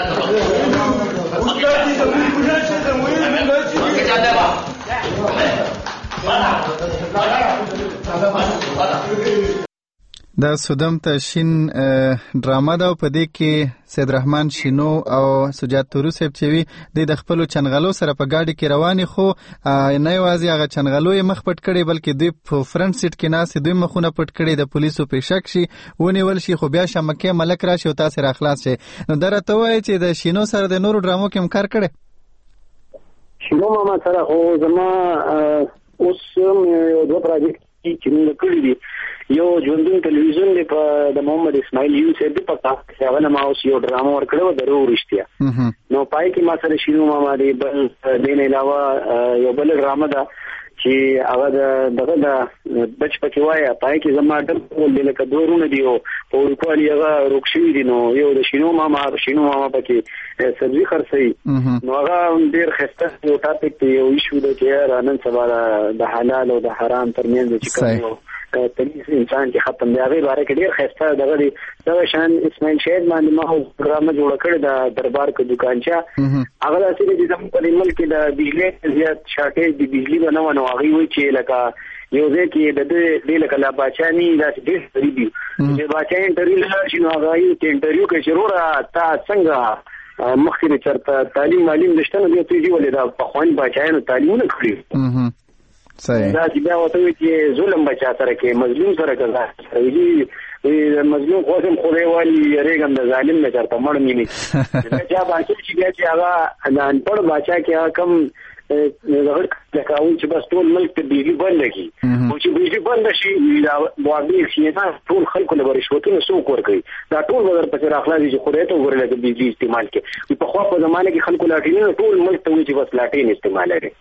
دا سودم تشین ډرامه ده په دې کې سید رحمان شینو او سجاد تورو صاحب چې د خپل چنغلو سره په گاډي کې رواني خو نه یوازې هغه چنغلو یې مخ پټ کړي بلکې دوی په فرنٹ سیټ کې ناس دوی مخونه پټ کړي د پولیسو په شک شي ونیول شي خو بیا شمکه ملک راشي او تاسو را خلاص شي نو درته وایي چې د شینو سره د نورو ډرامو کې کار کړي
شینو ماما سره خو زما اوس یو دوه پروژیکټ چې موږ کړی دي یو ژوندون ټلویزیون دی په د محمد اسماعیل یوسف دی په تاسو هغه ما اوس یو ډرامه ورکړو درو رښتیا نو پای کې ما سره شینو ماما دی بل دین علاوه یو بل ډرامه ده چې هغه دغه د بچ پکې وایي پای کې زما ډول دی لکه دورونه دی او په ورکوالي هغه روښوي دي نو یو د شینو ماما پکې سبزي خرڅي نو هغه ډیر خسته یو ټاپک دی یو ایشو دی چې نن سبا د حلال او د حرام ترمنځ چې کوم تمیز انسان کې ختم دی هغه باره کې ډیر خسته دغه شان اسماعیل شهید باندې ما ډرامه جوړ کړی د دربار کې دکانچا هغه داسې چې زموږ په ملک کې د بجلی زیات شارټیج د بجلی بنونه هغه وی چې لکه یو ځای کې د دې لکه لا بچانی داسې ډیر غریبي چې بچای انټرویو لږ شنو هغه یې انټرویو کې ضرور تا څنګه مخکې چرته تعلیم نشته نو دوی ولې دا په خوان بچایانو تعلیمونه کړی
صحیح
دا چې بیا وته چې ظلم بچا سره کې مظلوم سره کوي مظلوم خو خدای والی ریګم د ظالم نه چرته مړ مینه دا چا باندې چې بیا چې هغه ځان پړ بچا کې کم زغړ لکاوي چې بس ټول ملک ته بجلی بند کی او چې بجلی بند شي دا واقعي سینا ټول خلکو له رشوتونو څوک ورکوي دا ټول بدر په راخلاږي چې خدای ته وګورل د بجلی استعمال کې په خو په زمانه کې خلکو لاټینو ټول ملک ته وي چې بس لاټین استعمال لري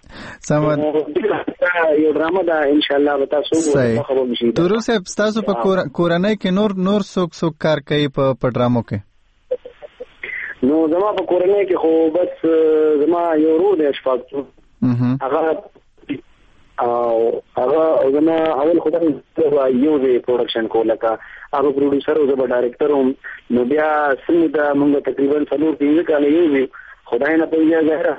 سم یو ډرامه دا ان شاء الله وتا څو خبرو مشي
تورو صاحب تاسو په کورنۍ کې نور څوک کار کوي په ډرامو کې
نو زما په کورنۍ کې خو بس زما یو ورور دی اشفاق هغه زما اول خدای یو دی پروډکشن کوله کا هغه پروډوسر او زما ډایرکټر هم نو بیا سمدا موږ تقریبا 4-5 کال یو خدای نه پیدا ظاهره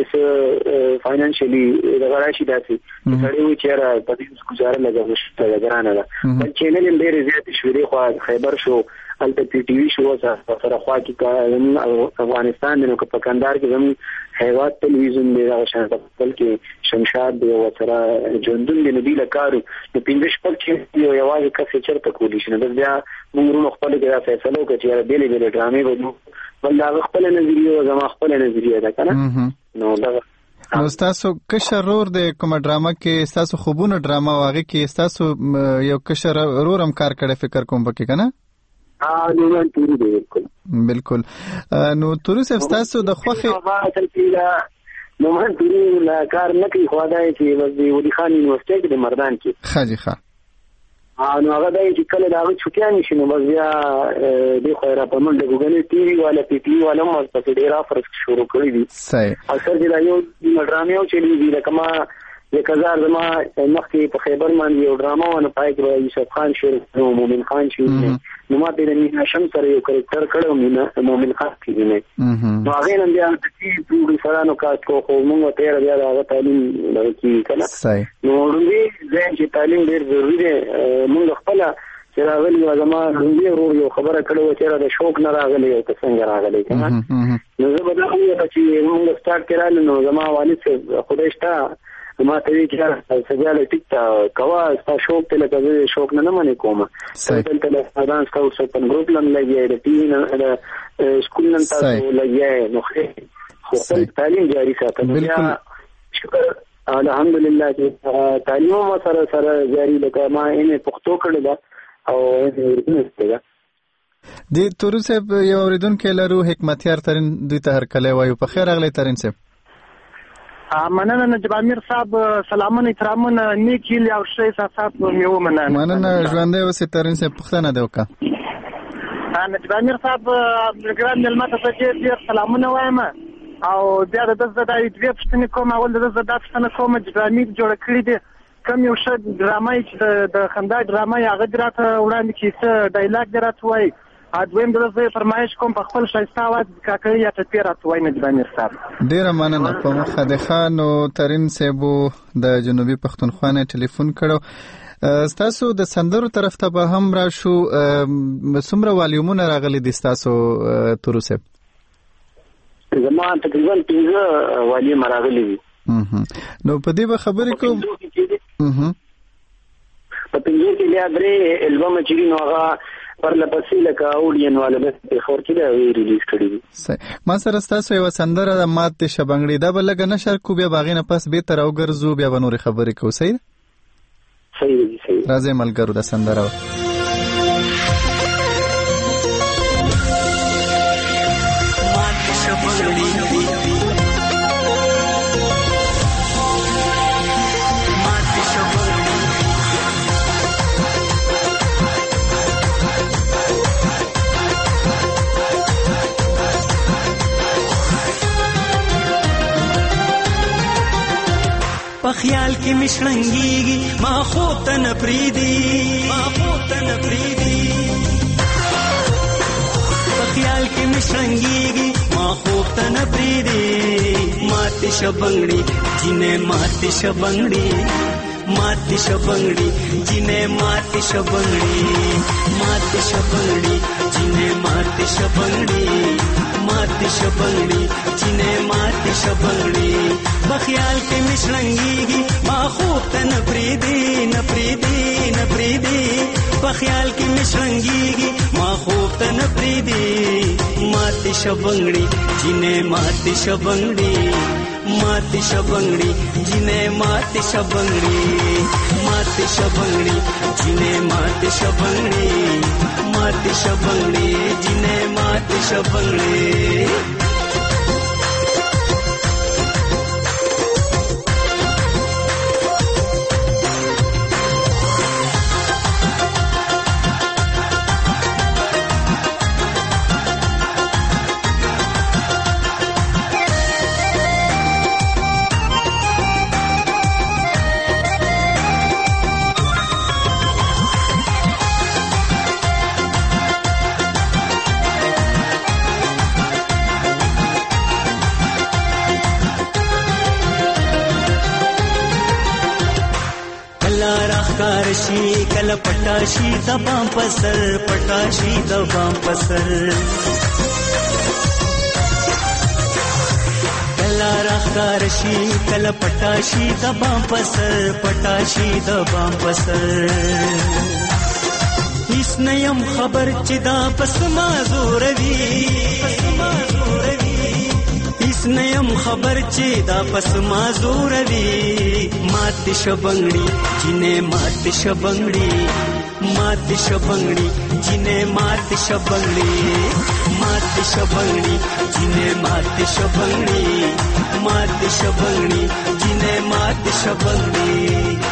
چې فاینانشلی دغه راشي داسي سړی وي چې را په دې گزاره لګا ګرانه ده بل چینل ډېر زیات شوی خو خیبر شو البته پی ټی وی شو سره خوا کې افغانستان د په کندهار کې زموږ هیواد تلویزیون دی هغه شان بلکې شمشاد دی او سره ژوندون دی نبی لکارو د پینځه شپږ چې یو یوازې کس چرته کولی شي نو بیا موږ ورونو خپل کې فیصله وکړو چې بیلې بیلې ډرامې وځو بل دا خپل نظریه او زما خپل نظریه ده کنه نو دا
نو تاسو کشر رور د کوم ډراما کې تاسو خوبونه ډراما واغې کې تاسو یو کشر رورم کار کړی فکر کوم پکې کنه
نو توري دی
بالکل نو توري تاسو د خوخه
نو من توري لا کار نه کوي خو دا چې وزي ودي خان یونیورسيټي کې د مردان کې
خاجي ښه
نو هغه دا چې کله دا چوکیان شي نو بس بیا د خیره په منډه ګوګل ټي وی والا پی ټي وی والا مو په ډیر افر شروع کړی دي
صحیح
اکثر دا یو ډرامې او چې دی لکه ما 1000 زما مخکې په خیبر باندې یو ډراما ونه پای کې یوسف خان شیر نو مومن خان شیر نو ما په دې نشم سره یو کریکټر کړو مومن خان کې نه نو هغه نن بیا چې ټول سره نو کار کو خو موږ ته بیا هغه تعلیم لري کنه
صحیح
نو ورته چې تعلیم ډیر ضروری دی موږ خپل چې راغلی زما یو خبره کړو چې را د شوق نه راغلی او څنګه راغلی کنه نو زه به دا چې موږ سٹارټ کړل نو زما والد خدای شته ما ته وی چې سجاله ټیکتا کوا ستا شوق ته لکه شوق نه منې کومه څنګه ته افغان سکاوټ سپن ګروپ لن لګي د ټیم نه سکول نن تاسو لګي نو خو تعلیم جاری ساتل بیا شکر الحمدلله چې تعلیم ما سره جاری لکه ما یې پښتو کړل دا او ورته
د تورو صاحب یو اوریدونکو لرو حکمتیار ترين دوی ته هر کله وایو په خیر اغلی ترين صاحب
مننه نجیب امیر صاحب سلامونه احترامونه نیک هیلې او ښه احساسات مې ومننه
مننه ژوندی اوسې ترين صاحب پوښتنه دې وکړه
نجیب امیر صاحب ګران مېلمه ته ډېر سلامونه وایم او بیا د ده زه دا دوې پوښتنې کوم اول د ده زه دا پوښتنه کوم چې ډرامې جوړه کړې دي کوم یو ښه ډرامه چې د خندا ډرامه یې هغه دې راته وړاندې کړي څه ډایلاګ دې راته وایي دویم د زه فرمایش کوم په خپل ښایسته اواز کاکړي یا ټپې راته وایي نجیب امیر صاحب
ډېره مننه په مخه د خان او ترين صاحبو د جنوبي پښتونخوا نه ټلیفون کړو ستاسو د سندرو طرف ته به هم راشو څومره والیومونه راغلي دي ستاسو تورو صاحب
زما تقریبا 15 والیوم راغلي دي
نو په دې به خبرې کوم
په پنځه کې بیا درې البوم چې نو هغه پر لپسې لکه اورین والا به خور کې دا ریلیز کړی دي
ما سره تاسو یو سندره د مات شبنګړي دا بل لګ نشر کو بیا باغینه پس به تر او ګرځو بیا بنور خبرې کو صحیح
صحیح
راځي ملګرو د سندره
په خیال کې مشړنګيږي ما خو تن پریدي په خیال کې مشړنګيږي ما خو تن پریدي ماته شبنګړي جنې ماته شبنګړي جنې ماته شبنګړي جنې ماته شبنګړي جنې ماته شبنګړي بخیال کې مشړنګيږي ما خوب ته نه پریدي بخیال کې مشړنګيږي ما خوب ته نه پریدي ماته شبنګړي جنې ماته شبنګړي جنې ماته شبنګړي جنې ماته شبنګړي جنې ماته شبنګړي راشي کله پټاشي د بام پسر پټاشي د بام پسر کله راخار شي کله پټاشي د بام پسر پټاشي د بام پسر هیڅ نه يم خبر چې دا پس ما زوروي هیڅ نه يم خبر چې دا پس ما زوروي مات شبنګړي جنې مات شبنګړي مات شبنګړي جنې مات شبنګړي مات شبنګړي جنې مات شبنګړي مات شبنګړي جنې مات شبنګړي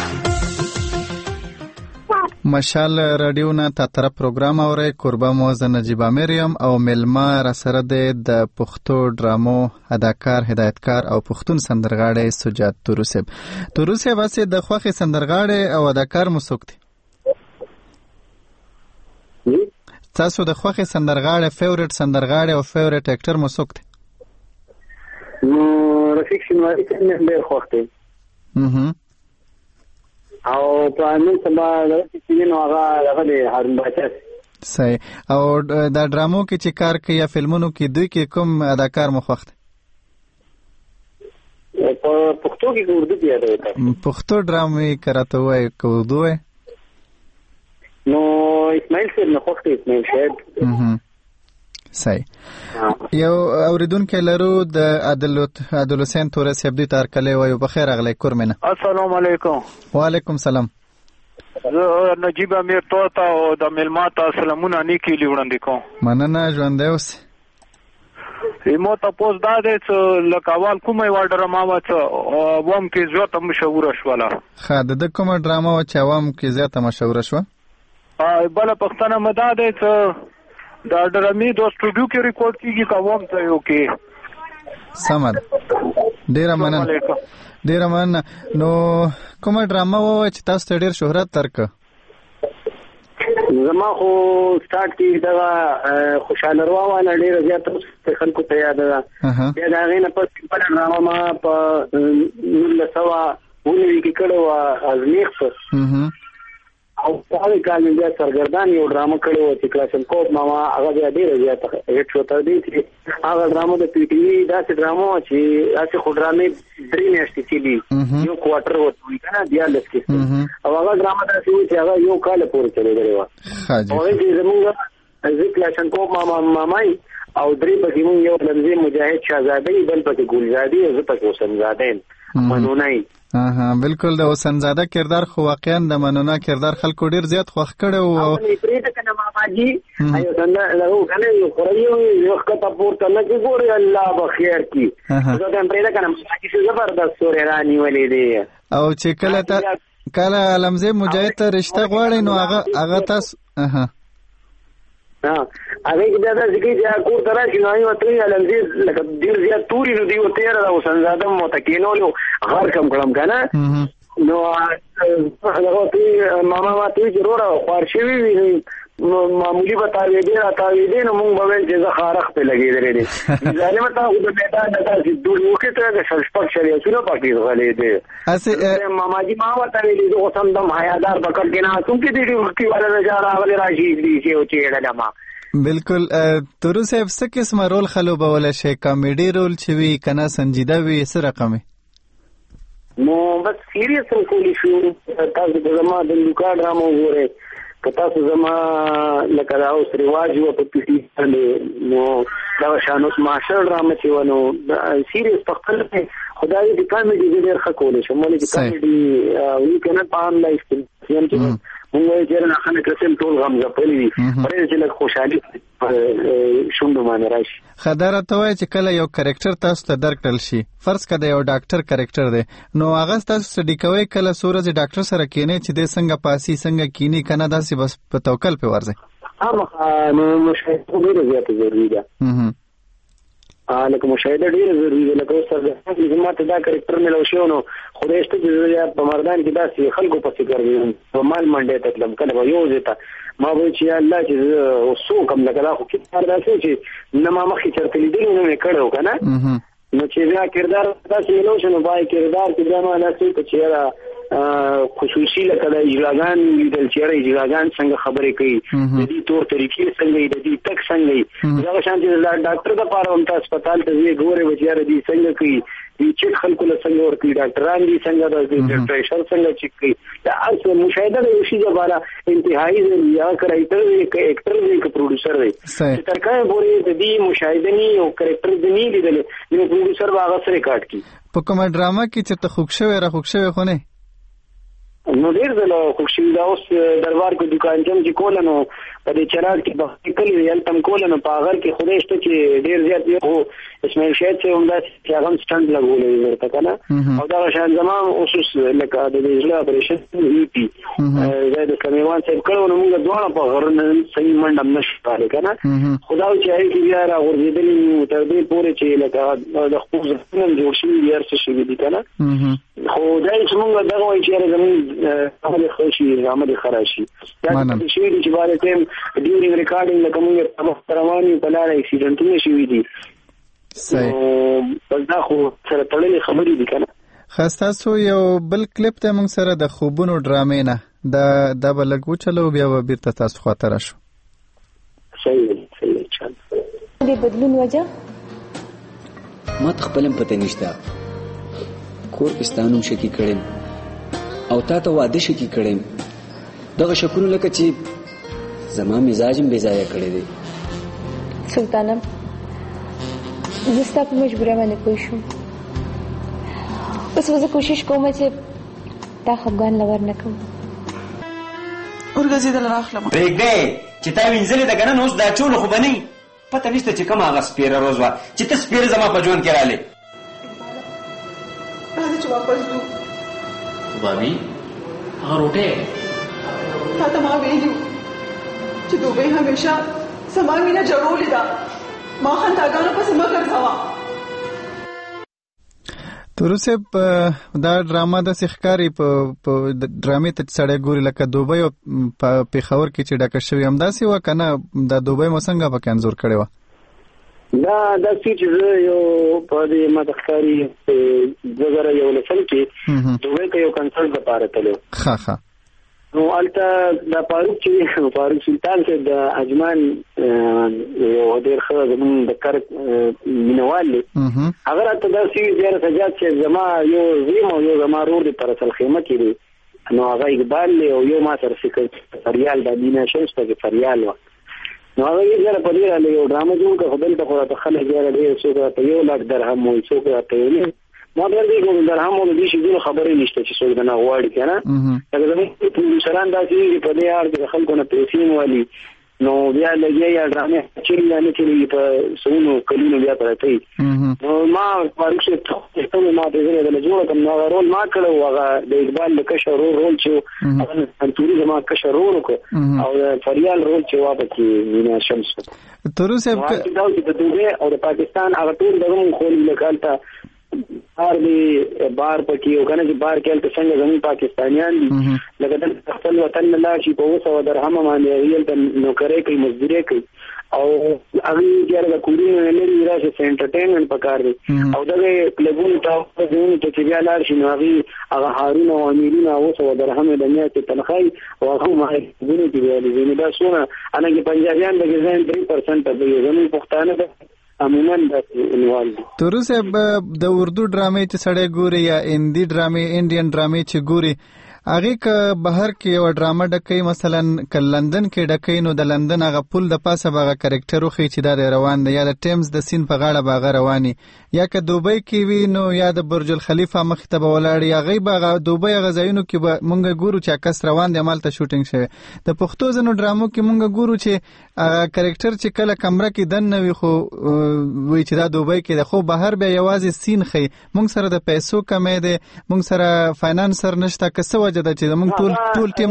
مشال رادیو نه تا طرف پروګرام اوري قربا موز نجیب امریم او ملما را سره د پښتو ډرامو اداکار هدایتکار او پښتون سندرغاړی سجاد توروسب واسه د خوخي سندرغاړی او اداکار مسوکتي تاسو د خوخي سندرغاړی فیورټ سندرغاړی او فیورټ اکټر مسوکتي
نو رفیق شینواری څنګه ډیر خوښته او پرانو سما چې نو هغه د هارون بچا
صحیح او دا ډرامو کې چې کار کوي یا فلمونو کې دوی کې کوم اداکار مخوخته
په پښتو کې اردو کې یاد وتا
پښتو ډرامې کراته وای اردو
نو اسماعیل صاحب نه خوښته اسماعیل صاحب
صحیح یو اوریدونکو لرو د عادل حسین تورس عبدی تارکله وای په خیر اغلی کورمنه
السلام علیکم
وعلیکم سلام
نجیب امیر توتا او د ملماتا سلامونه نیکی لیوړاندې کوم
مننه ژوند اوس
ایمو تاسو دا د لکوال کومه وړه ما واچ ووم کې زیاته مشهور شوله
خاله د کومه ډراما واچ ووم کې زیاته مشهور شو
بل پښتنه مداد دا ډرامې د سټوډیو کې ریکارډ کیږي کوم ځای یو کې
سمد ډیر مننه نو کومه ډراما و چې تاسو ډیر شهرت ترک
زما خو سٹارټ کې دا خوشاله روانه ډیر زیات خلکو ته یاد ده بیا دا غینه په خپل ډراما ما په 1990 کې کړو ازمیخ او په هغه کال کې سرګردان یو ډرامه کړو چې کلاسن کوپ ماما هغه ډیر زیات هیټ شو تر دې چې هغه ډرامه د پی ټی وی داسې ډرامه چې داسې خو ډرامې درې میاشتې چې یو کوارټر وته کنه بیا لسکې او هغه ډرامه داسې چې هغه یو کال پورې چلیږي او چې زموږ کلاسن کوپ مامای او درې پکې مونږ یو لمزه مجاهد شاهزاده بل پکې ګلزادي او پکې حسنزاده منونای
بالکل د حسنزاده کردار خو واقعا د منونا کردار خلکو ډیر زیات خوښ کړو
او پرې ته کنه ماجی ایو څنګه له کنه یو خوريو یو خطه پورته نه کی ګوري الله بخیر کی زه دې پرې ته کنه ماجی څه زبردست سورې رانی ولې دی
او چې کله لمزه مجاهد ته رشتہ غواړي نو هغه تاسو
هغه کې دا ځکه چې کور ترا چې نوې وته لمزه لکه ډیر زیات توري نو دی وته را حسنزاده متکینولو غر کم کړم کنه نو هغه ته ماما ماته ضرور خارشي وی معمولی بتاوي دي راتاوي دي نو مونږ به چې زه خارخ په لګي درې ځانه مته خو د میدان د تاسو دوه وخت ته د شپږ شریعه څخه پاتې غلې دي اسه ماما جی ما وته ویلي زه اوسم د حیادار بکر کنا څوک دې کی ولا نظر غلې راشي دي چې او چې ډما
بالکل تورو صاحب څه قسمه رول خلوبوله شي کامیډي رول چې وی کنه سنجیده وی څه رقمه
نو بس سیریس کولی شو تاسو د زما د لوکا ډرامو وګوره که تاسو زما لکه دا اوس رواج و په پی ټی نو دا شانوس ماشر ډرامه چې ونو سیریس په خپل خدای دې کامیډي ډېر ښه کولی شو مونږ دې کامیډي وی کنه پام لایف یم چې مونږ یې جره نه خنه کړم ټول غم زپلې دي پرې چې لکه خوشحالي شوندو باندې راشي
خدای ته وایي چې کله یو کریکټر تاسو ته درکړل شي فرض کړه یو ډاکټر کریکټر دی نو هغه تاسو سټډي کوي کله سورج ډاکټر سره کینې چې د څنګه پاسي څنګه کینی کنه داسې بس په توکل په ورځي
نو مشاهده ډیره زیاته ضروري ده لکه مشاهده ډیره ضروري ده لکه اوس زما ته دا کریکټر ملو شو نو خدای ست چې په مردان کې داسې خلکو په فکر دي په مال منډه ته تلم کله یو ځتا ما وی چې الله چې اوسو کوم لکه دا خو کې کار داسې چې نه ما مخې چرته لیدل نه کړو کنه نو چې دا کردار داسې ملو شنو پای کردار کې دا ما نه څه چې خصوصي لکه د اجلاګان لیدل چیرې اجلاګان څنګه خبرې کوي د دې تور طریقې څنګه د دې تک څنګه دا شان چې ډاکټر د پاره هم ته هسپتال ته ځي ګوره وچاره دي څنګه کوي دې چې خلکو له څنګه ورته ډاکټران دي څنګه د پریشر څنګه چیک کوي دا اصل مشاهده د شي لپاره انتهایی یا کرایټر یک اکټر دی یک پروډوسر دی تر کله پورې د دې مشاهده ني او کرکټر دی نه لیدل نو پروډوسر واغ سره ریکارډ کی
په کومه ډراما کې چې ته خوښ را خوښ خو نه
نو ډیر زله خوشی دا اوس دربار کو دکان چې کولنو په دې چراغ کې په کلی یل تم کولنو په هغه کې خدای شته چې ډیر زیات یو اسماعیل شاهد چې همدا چې هغه سټاند لګولې ورته کنه او دا شان زمام اوس لکه د دې اپریشن ای پی زید کمیوان چې کړو نو موږ دوه په غرن صحیح منډم نشو کنه خدای چې هي بیا را ورېدلې تر دې پورې چې لکه د خپل ځنن جوړ شي بیا څه شي دي کنه خدای چې موږ دغه وایي چې زمون عمل خوشي عمل خراشي دا شي چې باندې ټیم ډیورینګ ریکارډینګ لکه موږ رواني په لار اکسیډنټونه شوي دي صحیح بس دا خو سره تړلې خبرې دي کنه
خاصه یو بل کلیپ ته موږ سره د خوبونو ډرامې نه دا بلګو چلو بیا بیرته تاسو خاطر شو
صحیح چل
دې بدلون وجه
ما تخپلم پته نشته کور پستانوم شکی کړم او تا ته واده شکی کړم دغه شکونه لکه چې زما مزاجم بې ځایه کړی دی
سلطانم زه ستا په مجبوری باندې پوه شوم اوس زه کوشش کوم چې تا خفګان له ور نه کړم
ورګرځېدل راخلم
پرېږدی چې تا وینځلې ده که نه نو اوس دا ټولو خو به نه وي پته نشته چې کوم هغه سپېره روز وه چې ته سپېره زما په ژوند کې رالې
راځه چې واپس ځو
بابي هغه روټۍ
تا ته ما ویلي چې دوبۍ همیشه زما مینه جوړولې ده ما خنداګانو پسې مه ګرځوه
تروسه دا ډراما د ښکاری په ډرامې ته سړی ګوري لکه دوبۍ او په پیښور کې چې ډکه شوی همداسې و کنه دا دوبۍ مو څنګه پکې انځور کړی و
دا چې یو په دې مدخکاری 2011 کې دوبۍ کې یو کنسرت لپاره تلو
ښه
نو البته دا فاروق سلطان چې د اجمان یو ډېر ښه زمون د کار مینوال هغه راته دا ډېر سجاد چې زما یو زم او یو زما رور د پر اصل خیمه کې نو هغه اقبال او یو ما سره فکر فریال د دینه شمس په فریال و نو هغه یې سره په دې اړه یو ډرامه جوړ کړ خپل ته خو خلک یې ډېر څو ته یو لک درهم وي څو ته یو ما درته کوم درهم او دې شي د خبرې نشته چې څو نه غواړي کنه دا زموږ په سران داسې په دې اړه د خلکو نه پیسې والی نو بیا لګي یا ډرامه چې نه چې په سونو کلونو بیا پرته نو ما ورښه ته ما دې له جوړه کوم نو رول ما کړو هغه د اقبال لکه رول چې هغه توري ما کښ رول کو او فریال رول چې وابه کې مینا شمس
تروسه
دا د دوبه او د پاکستان هغه ټول دغه خو لکالته بار دی بار پکې او کنه چې بار کې تل څنګه زموږ پاکستانیان دي لکه د خپل وطن نه لاشي په وسو درهم باندې ویل ته نوکرې کوي مزدوري کوي او هغه یې د کورونو نه لري راشه سنټرټینمنت پکار دي او دغه کلبونو ته چې بیا لار شي نو هغه هارون او امیرونه وسو درهم د میاشتې تنخواهي او هغه ما دې دی ویلي دا سونه انا کې پنجابیان د ګزین 3% د زموږ پښتانه عموماً د انوال
تروسه د اردو ډرامې چې سړی ګوري یا هندي ډرامې انډین ډرامې چې ګوري هغه که بهر کې یو ډرامه ډکې مثلا ک لندن کې ډکې نو د لندن هغه پل د پاسه باغه کریکټر خو چې دا روان دی یا د ټیمز د سین په غاړه باغه رواني یا که دوبۍ کې وی نو یا د برج الخلیفه مخ ته ولاړ یا غي باغه دوبۍ غزاینو کې مونږ ګورو چې کس روان دی مال ته شوټینګ شوی د پښتو زنو ډرامو کې مونږ ګورو چې کریکټر چې کله کمره کې دن نوي خو وی چې دا دوبۍ کې د خو بهر بیا یوازې سین خي مونږ سره د پیسو کمې ده مونږ سره فاینانسر نشته کسه وجه ده چې مونږ ټول ټیم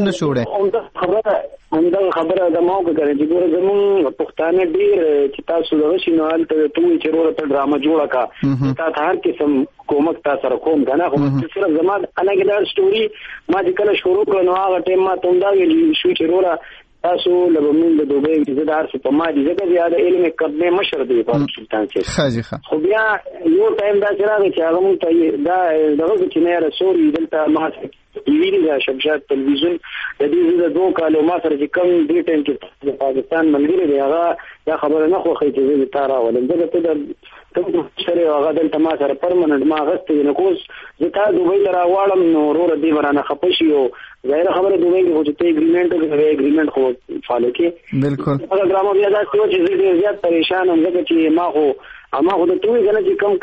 نشوړې
همدا خبره د ماو کوي چې ګوره زمون پښتانه ډیر چې تاسو دغه شینوال ته ټول چې وروره ته ډرامه جوړه کا تا هر قسم کومک تاسو سره کوم کنه خو صرف زما الګ دا سټوري ما چې کله شروع کړو نو هغه ټیم ما ته دا ویل شو چې وروره تاسو لبمون د دوبۍ وزدار څخه په ما دي زګر یا د علم کبه مشر دی په سلطان چې
خاجه
خو بیا یو ټایم دا چې راغی چې هغه مونږ ته دا دغه چې نه رسول دلته ما ویلي دا شمشاد تلویزیون د دې د 2 کالو ما سره چې کوم دې ټیم کې د پاکستان ملګری دی هغه دا خبره نه خوښي چې زه تاره ولم زه ته د سره هغه دلته ما سره پرمننت ما غستې نه کوس زه تا دوی ته راوړم نو ورور دې ورانه خپشي او ظاهر خبره دوی کې چې ته اګریمنت خو فالو کې
بالکل
هغه ډرامه بیا دا چې زه زیات پریشان یم ځکه چې ما خو د توې کنه چې کم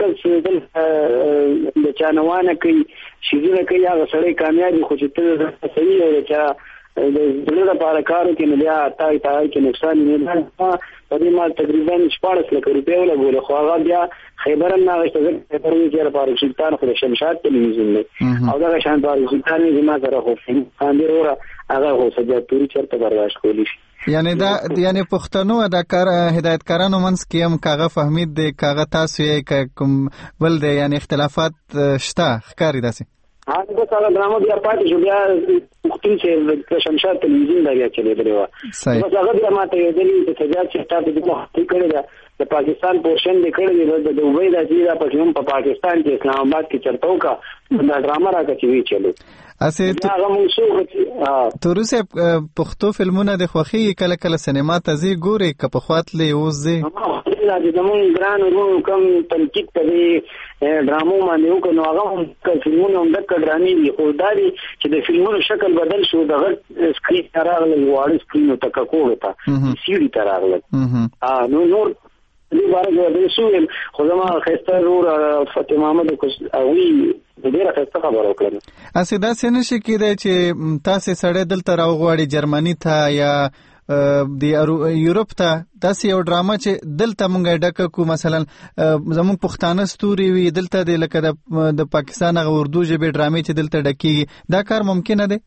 کس د چانوانه کوي شیزونه کوي هغه سړی کامیابی خو چې ته صحیح او چې د دغه لپاره کارو کې نه بیا تای کې نقصان نه ده په دې ما تقریبا 14 لک روپیا ولګول خو هغه بیا خیبر نه غوښته چې پرې چې لپاره سلطان خو شمشاد تلویزیون نه او دا شان په سلطان یې ما سره خو خاندي وره هغه هو سجاد توري چرته برداشت کولی شي
یعنی پښتنو اداکار هدایتکارانو منځ کې هم کاغه فهمید دی کاغه تاسو یې کوم بل دی یعنی اختلافات شته ښکاری داسې
دا څنګه ډرامه بیا پاتې شو بیا مختلف چې شمشاد تلویزیون دا بیا چلے دی بس هغه بیا ماته یو دلی چې سجاد چې تاسو د مخکې کړی د پاکستان پورشن دی کړی د دوبۍ د جیرا په پاکستان کې اسلام آباد کې چرتو کا دا ډرامه راکې وی چلو
اسه هغه موږ تورسه پښتو فلمونه د خوخي کله کله سینما ته زی ګوري که په خاطلې اوس
د زمون ګران ورو کم تنقید کوي ډرامو باندې او کنه هغه فلمونه هم د کډرانی دي خو دا دي چې د فلمونو شکل بدل شو د غټ سکرین تراغله وړ سکرین ته کوو ته سیری تراغله نور دې بارے د رسول خو زما خسته ور فاطمه محمد کوي ډیره خسته خبر وکړه
اسه دا څنګه شي کېدای چې تاسو سړی دلته راغواړي جرمني ته یا د یورپ ته تاسو یو ډرامه چې دلته مونږه ډکه کو مثلا زموږ پښتانه ستوري وي دلته د لکه د پاکستان غو اردو ژبه ډرامې چې دلته ډکیږي دا کار ممکن دی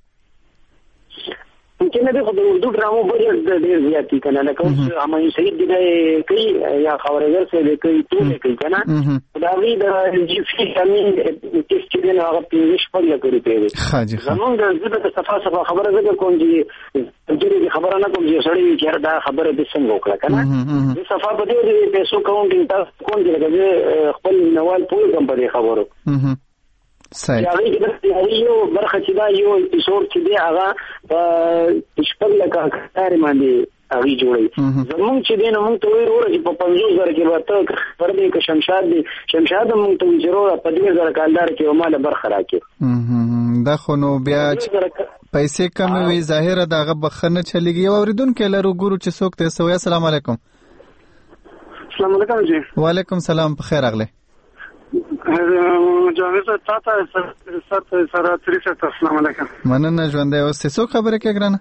ممکن دی خو د اردو ډرامو بجټ ډیر زیات دی کنه لکه همایون سعید دی کوي یا خبرګر څه دی کوي ټول کوي کنه دا وی د جی فی کمی ټیسټ دی هغه پیش په لګوري پیږي زمونږ د زړه صفه خبره زده کوم چې دې خبره نه کوم چې سړی چې دا خبره د څنګه وکړه کنه د صفه په دې پیسو کاونټینګ تاسو کوم چې لکه خپل نوال پوره کوم په خبرو
صحیح
یو برخه چې دا یو اپیزود چې دی هغه په شپږ لکه کار باندې هغه جوړي زمونږ چې دی نو موږ ته وایو چې په 50,000 کې ورته پر دې کې شمشاد موږ ته ضرورت په 10,000 کالدار کې مال برخه راکې
دا خو نو بیا پیسې کم وي ظاهر دغه بخنه چلیږي او اوریدونکو لرو ګورو چې څوک ته سویا السلام علیکم
السلام علیکم جی
وعلیکم سلام په خیر اغله
جاوید تاته سره تریسه السلام علیکم
مننه ژوندې اوس څه خبره کې ګرانه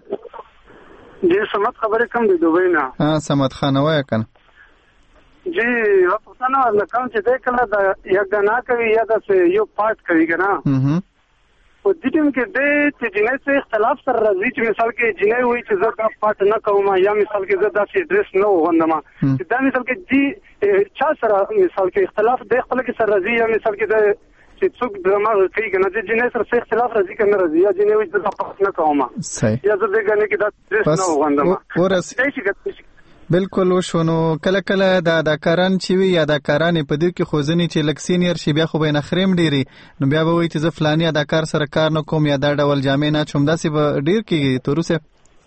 دې سمات خبره کم دی دوی نه
سمات خان وای کنه
جی په تاسو نه کوم چې دا کله د یو غنا کوي یا د یو پارت کوي کنه په دې ټیم کې د جنې څخه اختلاف سره راځي چې مثال کې جنې وایي چې زه دا پارت نه کوم یا مثال کې زه داسې ډریس نه وغوندم چې دا مثال کې جی چا سره مثال کې اختلاف د خپل کې سره راځي یا مثال کې د چې څوک دماغ کوي کنه چې جنې سره اختلاف راځي کنه راځي یا جنې وایي چې دا پارت نه کوم یا زه دغه نه کې دا ډریس نه وغوندم
ورس بالکل وشونو کله کله د اداکاران چې وي اداکاران په دې کې خوځنی چې لک سینیر شي بیا خو به نخریم ډيري نو بیا به وایي چې زه فلاني اداکار سره کار نه کوم یا دا ډول جامې نه چوم داسې به ډیر کېږي تروسه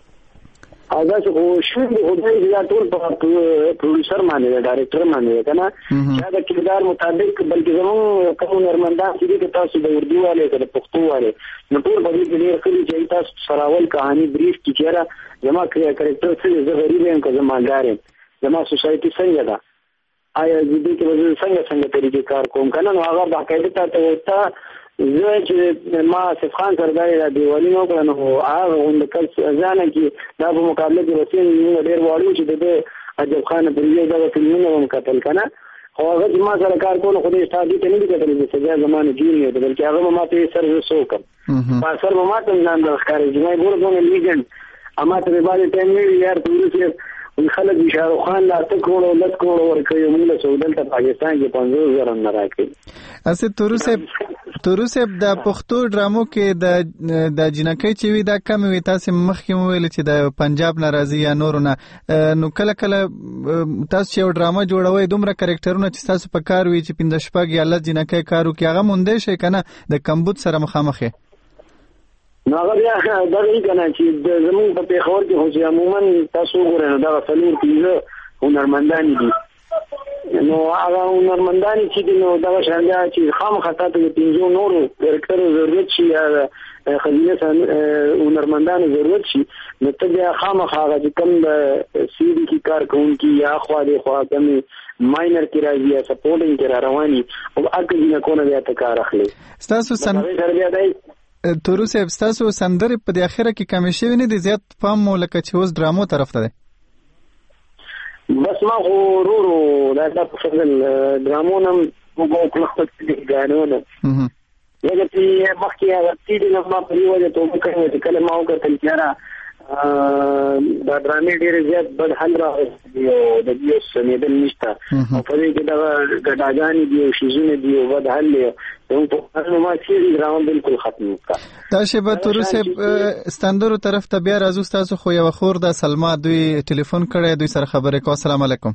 دا چې شو د دې ټول په پروډوسر باندې ډایرکټر باندې کنه چې دا کردار مطابق بلکې زموږ کوم نرمندان چې تاسو د اردو والے د پښتو والے نو ټول په دې کې خلک چې تاسو سراول کہانی بریف کی چیرې زما کریکټر څه زه غریب یم که زما ګار یم زما سوسایټي څنګه ده آیا دې کې څنګه طریقې کار کوم کنه نو هغه باقاعده ته زه چې ما صف خان سردار د دیوالي نو کړنو هغه اندکل ځانه کې دا په مقابله کې وسین ډېر وړو چې د عجب خان په یوه د فلمونو هم کتل کنه خو هغه ما سره کار کول خو دې ستاسو ته نه دي کتل چې سجا زمانه جوړ دی بلکې هغه ما ته سر وسوکم په سر ما ته نن د ښکارې جمعي ګورګون لیجند اما ته به ټیم نه یار توري خلک شاهرخ خان لا تکړو لټ کړو ورکوي موږ له سعودل ته پاکستان کې 50,000 نه راکړي
اسه تورسه د پښتو ډرامو کې د جنکۍ چې وی دا کم وي تاسو مخکې ویل چې د پنجاب ناراضي یا نورونه نو کله کله تاسو یو ډرامه جوړوي دومره کریکټرونه چې تاسو په کار وي چې 15 شپږ یا لږ جنکۍ کارو کې هغه مونږ شي کنه د کمبود سره مخامخه
نو هغه بیا دغه یې کنه چې زموږ په پیښور کې خو عموما تاسو ګورئ نو دغه څلور پنځه هنرمندان دي نو هغه هنرمندان چې دي نو دغه شان دي چې خامخا ته د پنځو نورو ډایرکټرو ضرورت شي یا خزینه هنرمندانو ضرورت شي نو ته بیا خامخا هغه چې کوم د سی ډي کې کار کوونکي یا خوا دې خوا کومې ماینر کې راځي یا سپورټینګ کې را رواني او هغه دې نه کونه بیا ته کار اخلي
تورو صاحب ستاسو سندرې په د اخره کې کمې شوې نه دي زیات پام مو لکه چې اوس ډرامو طرف ته دی
بس ما خو ورو دا په فضل ډرامو نم وګو کله خپل دې غانونه لکه چې مخکې هغه چې د ما په یوه د توګه کوي چې کله ما وکړل چې دا ډرامې ډېرې زیات بد حل راغلی او د دې سمېدل نشته او په دې کې دا ګډاګانې دي او شیزونه دي او بد حل دی نو په ما چې ډرامه بالکل ختم وکړه
دا شی به تورو صاحب ستندرو طرف ته بیا راځو تاسو خو یو خور د سلما دوی ټلیفون کړی دوی سره خبرې کوي السلام علیکم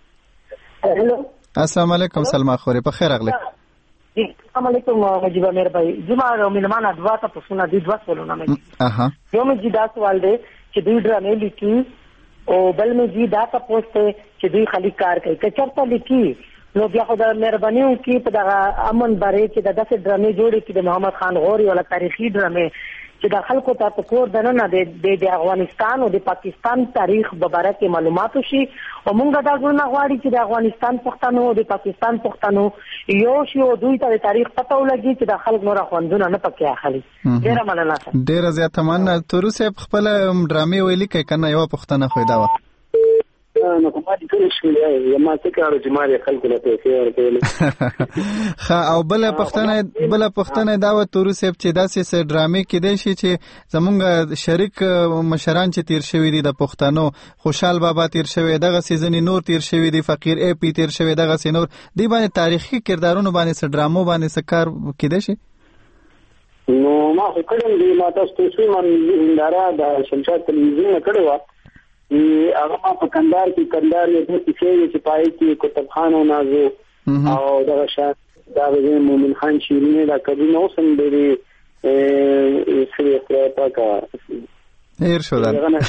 هلو
السلام علیکم سلما خورې په خیر اغله
السلام علیکم مجيبه میر بھائی جمعه او ملمان ادوا ته پسونه دي دوا سولونه مې
اها
یو مې دا سوال دی چې دوی ډرامې لیکي او بل مې دا تاسو ته چې دوی خالي کار کوي که چرته لیکي نو بیا خو د مهرباني وکي په دغه امن باره کې د داسې ډرامې جوړې چې د محمد خان غوري ولا تاریخي ډرامې چې د خلکو ته په کور دننه د افغانستان او د پاکستان تاریخ په اړه کې معلومات شي او موږ دا ګورنه غواړي چې د افغانستان پښتنو او د پاکستان پښتنو یو شی او دوی ته تاریخ پته ولګي چې د خلک نور خوندونه نه پکې اخلي ډیره مننه
ډیره زیاته مننه تورو صاحب خپل ډرامې ویلي کوي کنه یو پښتنه خو دا و
نو کومه دي ټول شي ما څه کارو چې ماري خلکو له پیسې ورکول
خا او بل پښتنه دا و تورو صاحب چې داسې ډرامې کې دي چې زمونږ شریک مشران چې تیر شوی دي د پښتنو خوشحال بابا تیر شوی دغه سیزن نور تیر شوی دي فقیر ای پی تیر شوی دغه سینور دی باندې تاریخي کردارونو باندې س ډرامو باندې سکار کې دي شي
نو ما کړم دي ما تاسو ته من هنداره د شمشاد تلویزیون کړو هغه ما په کندهار یې د کیسې چې پای کې کتابخانه نازو او دغه شات دا د مومن خان شیرینه دا کبي نو سم دی سری خپل کا
هیر شو دا
نه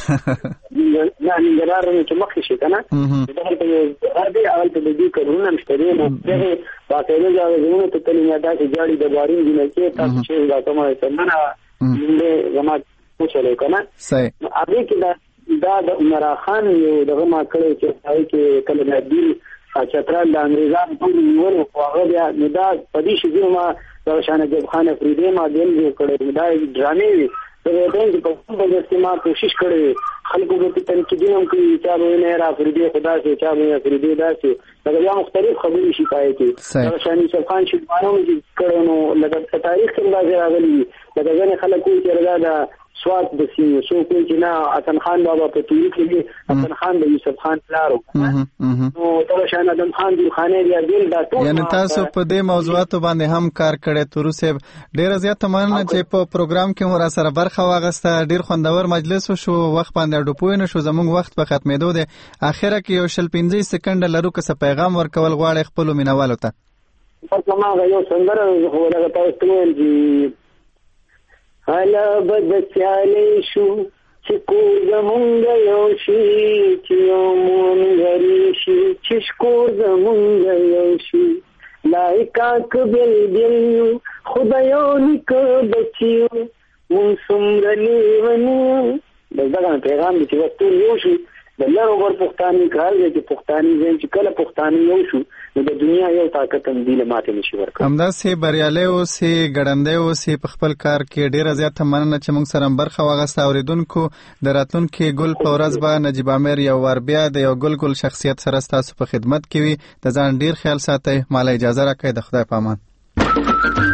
نګرار نه چې مخ شي کنه دا په دې اول ته دې کارونه مشتري نو دغه باقاعده ځاګونه ته کلمه دا چې جاړي د بارین دي نه کې تاسو چې دا کومه څنګه دې زما پوښتنه کنه
صحیح
هغه کې دا د عمر خان یو دغه ما کړی چې هغه کې کله د دې چترال د انګریزانو ټول نیول او هغه بیا نو دا په دې شي ما د شان جب خان افریدی ما دل یو کړی دا ډرامې د دې په کومه چې ما کوشش کړی خلکو په تنقیدونو کې چې نه را افریدی خدا سے چې افریدی دا چې دا یو مختلف خبرې شي پای کې دا شان یوسف خان شیبانو چې کړو نو لکه تاریخ کې دا راغلی دا ځنه خلکو چې راغلا سواد د سیمه سو کوی چې نه حسن خان بابا په توری کې حسن خان د یوسف خان پلارو نو دا شان ادم خان دی خانه دی دل دا ټول
یعنی تاسو په دې موضوعاتو باندې هم کار کړی تورو صاحب ډیر زیات مننه چې په پروګرام کې مو سره برخه واغسته ډیر خوندور مجلس شو وخت باندې ډوپوي نه شو زموږ وخت په ختمېدو دی اخره کې یو شل 15 سکند لرو که څه پیغام ورکول غواړي خپل مینوالو ته
تاسو ما یو څنګه هو دا تاسو ته حالا بدچالی شو چکو زمونگ یوشی چیو مونگریشی چشکو زمونگ یوشی لائکاک بیل بیلیو خدایونی که بچیو مون سمرلی ونیو دغه پیغام دی چې وختو یوشی د لارو ور پښتاني کار دی چې پښتاني زين چې کله پښتاني یو شو نو د دنیا یو طاقت هم دی ماته نشي ورکړ
همداسې بریالي او سي ګړندې او سي په خپل کار کې ډیره زیاته مننه چې موږ سره برخه واغسته اوریدونکو د راتلونکو ګل پورز با نجيب امیر یو ور بیا د یو ګل شخصیت سره تاسو په خدمت کې وي د ځان ډیر خیال ساتئ مال اجازه راکړئ د خدای پامان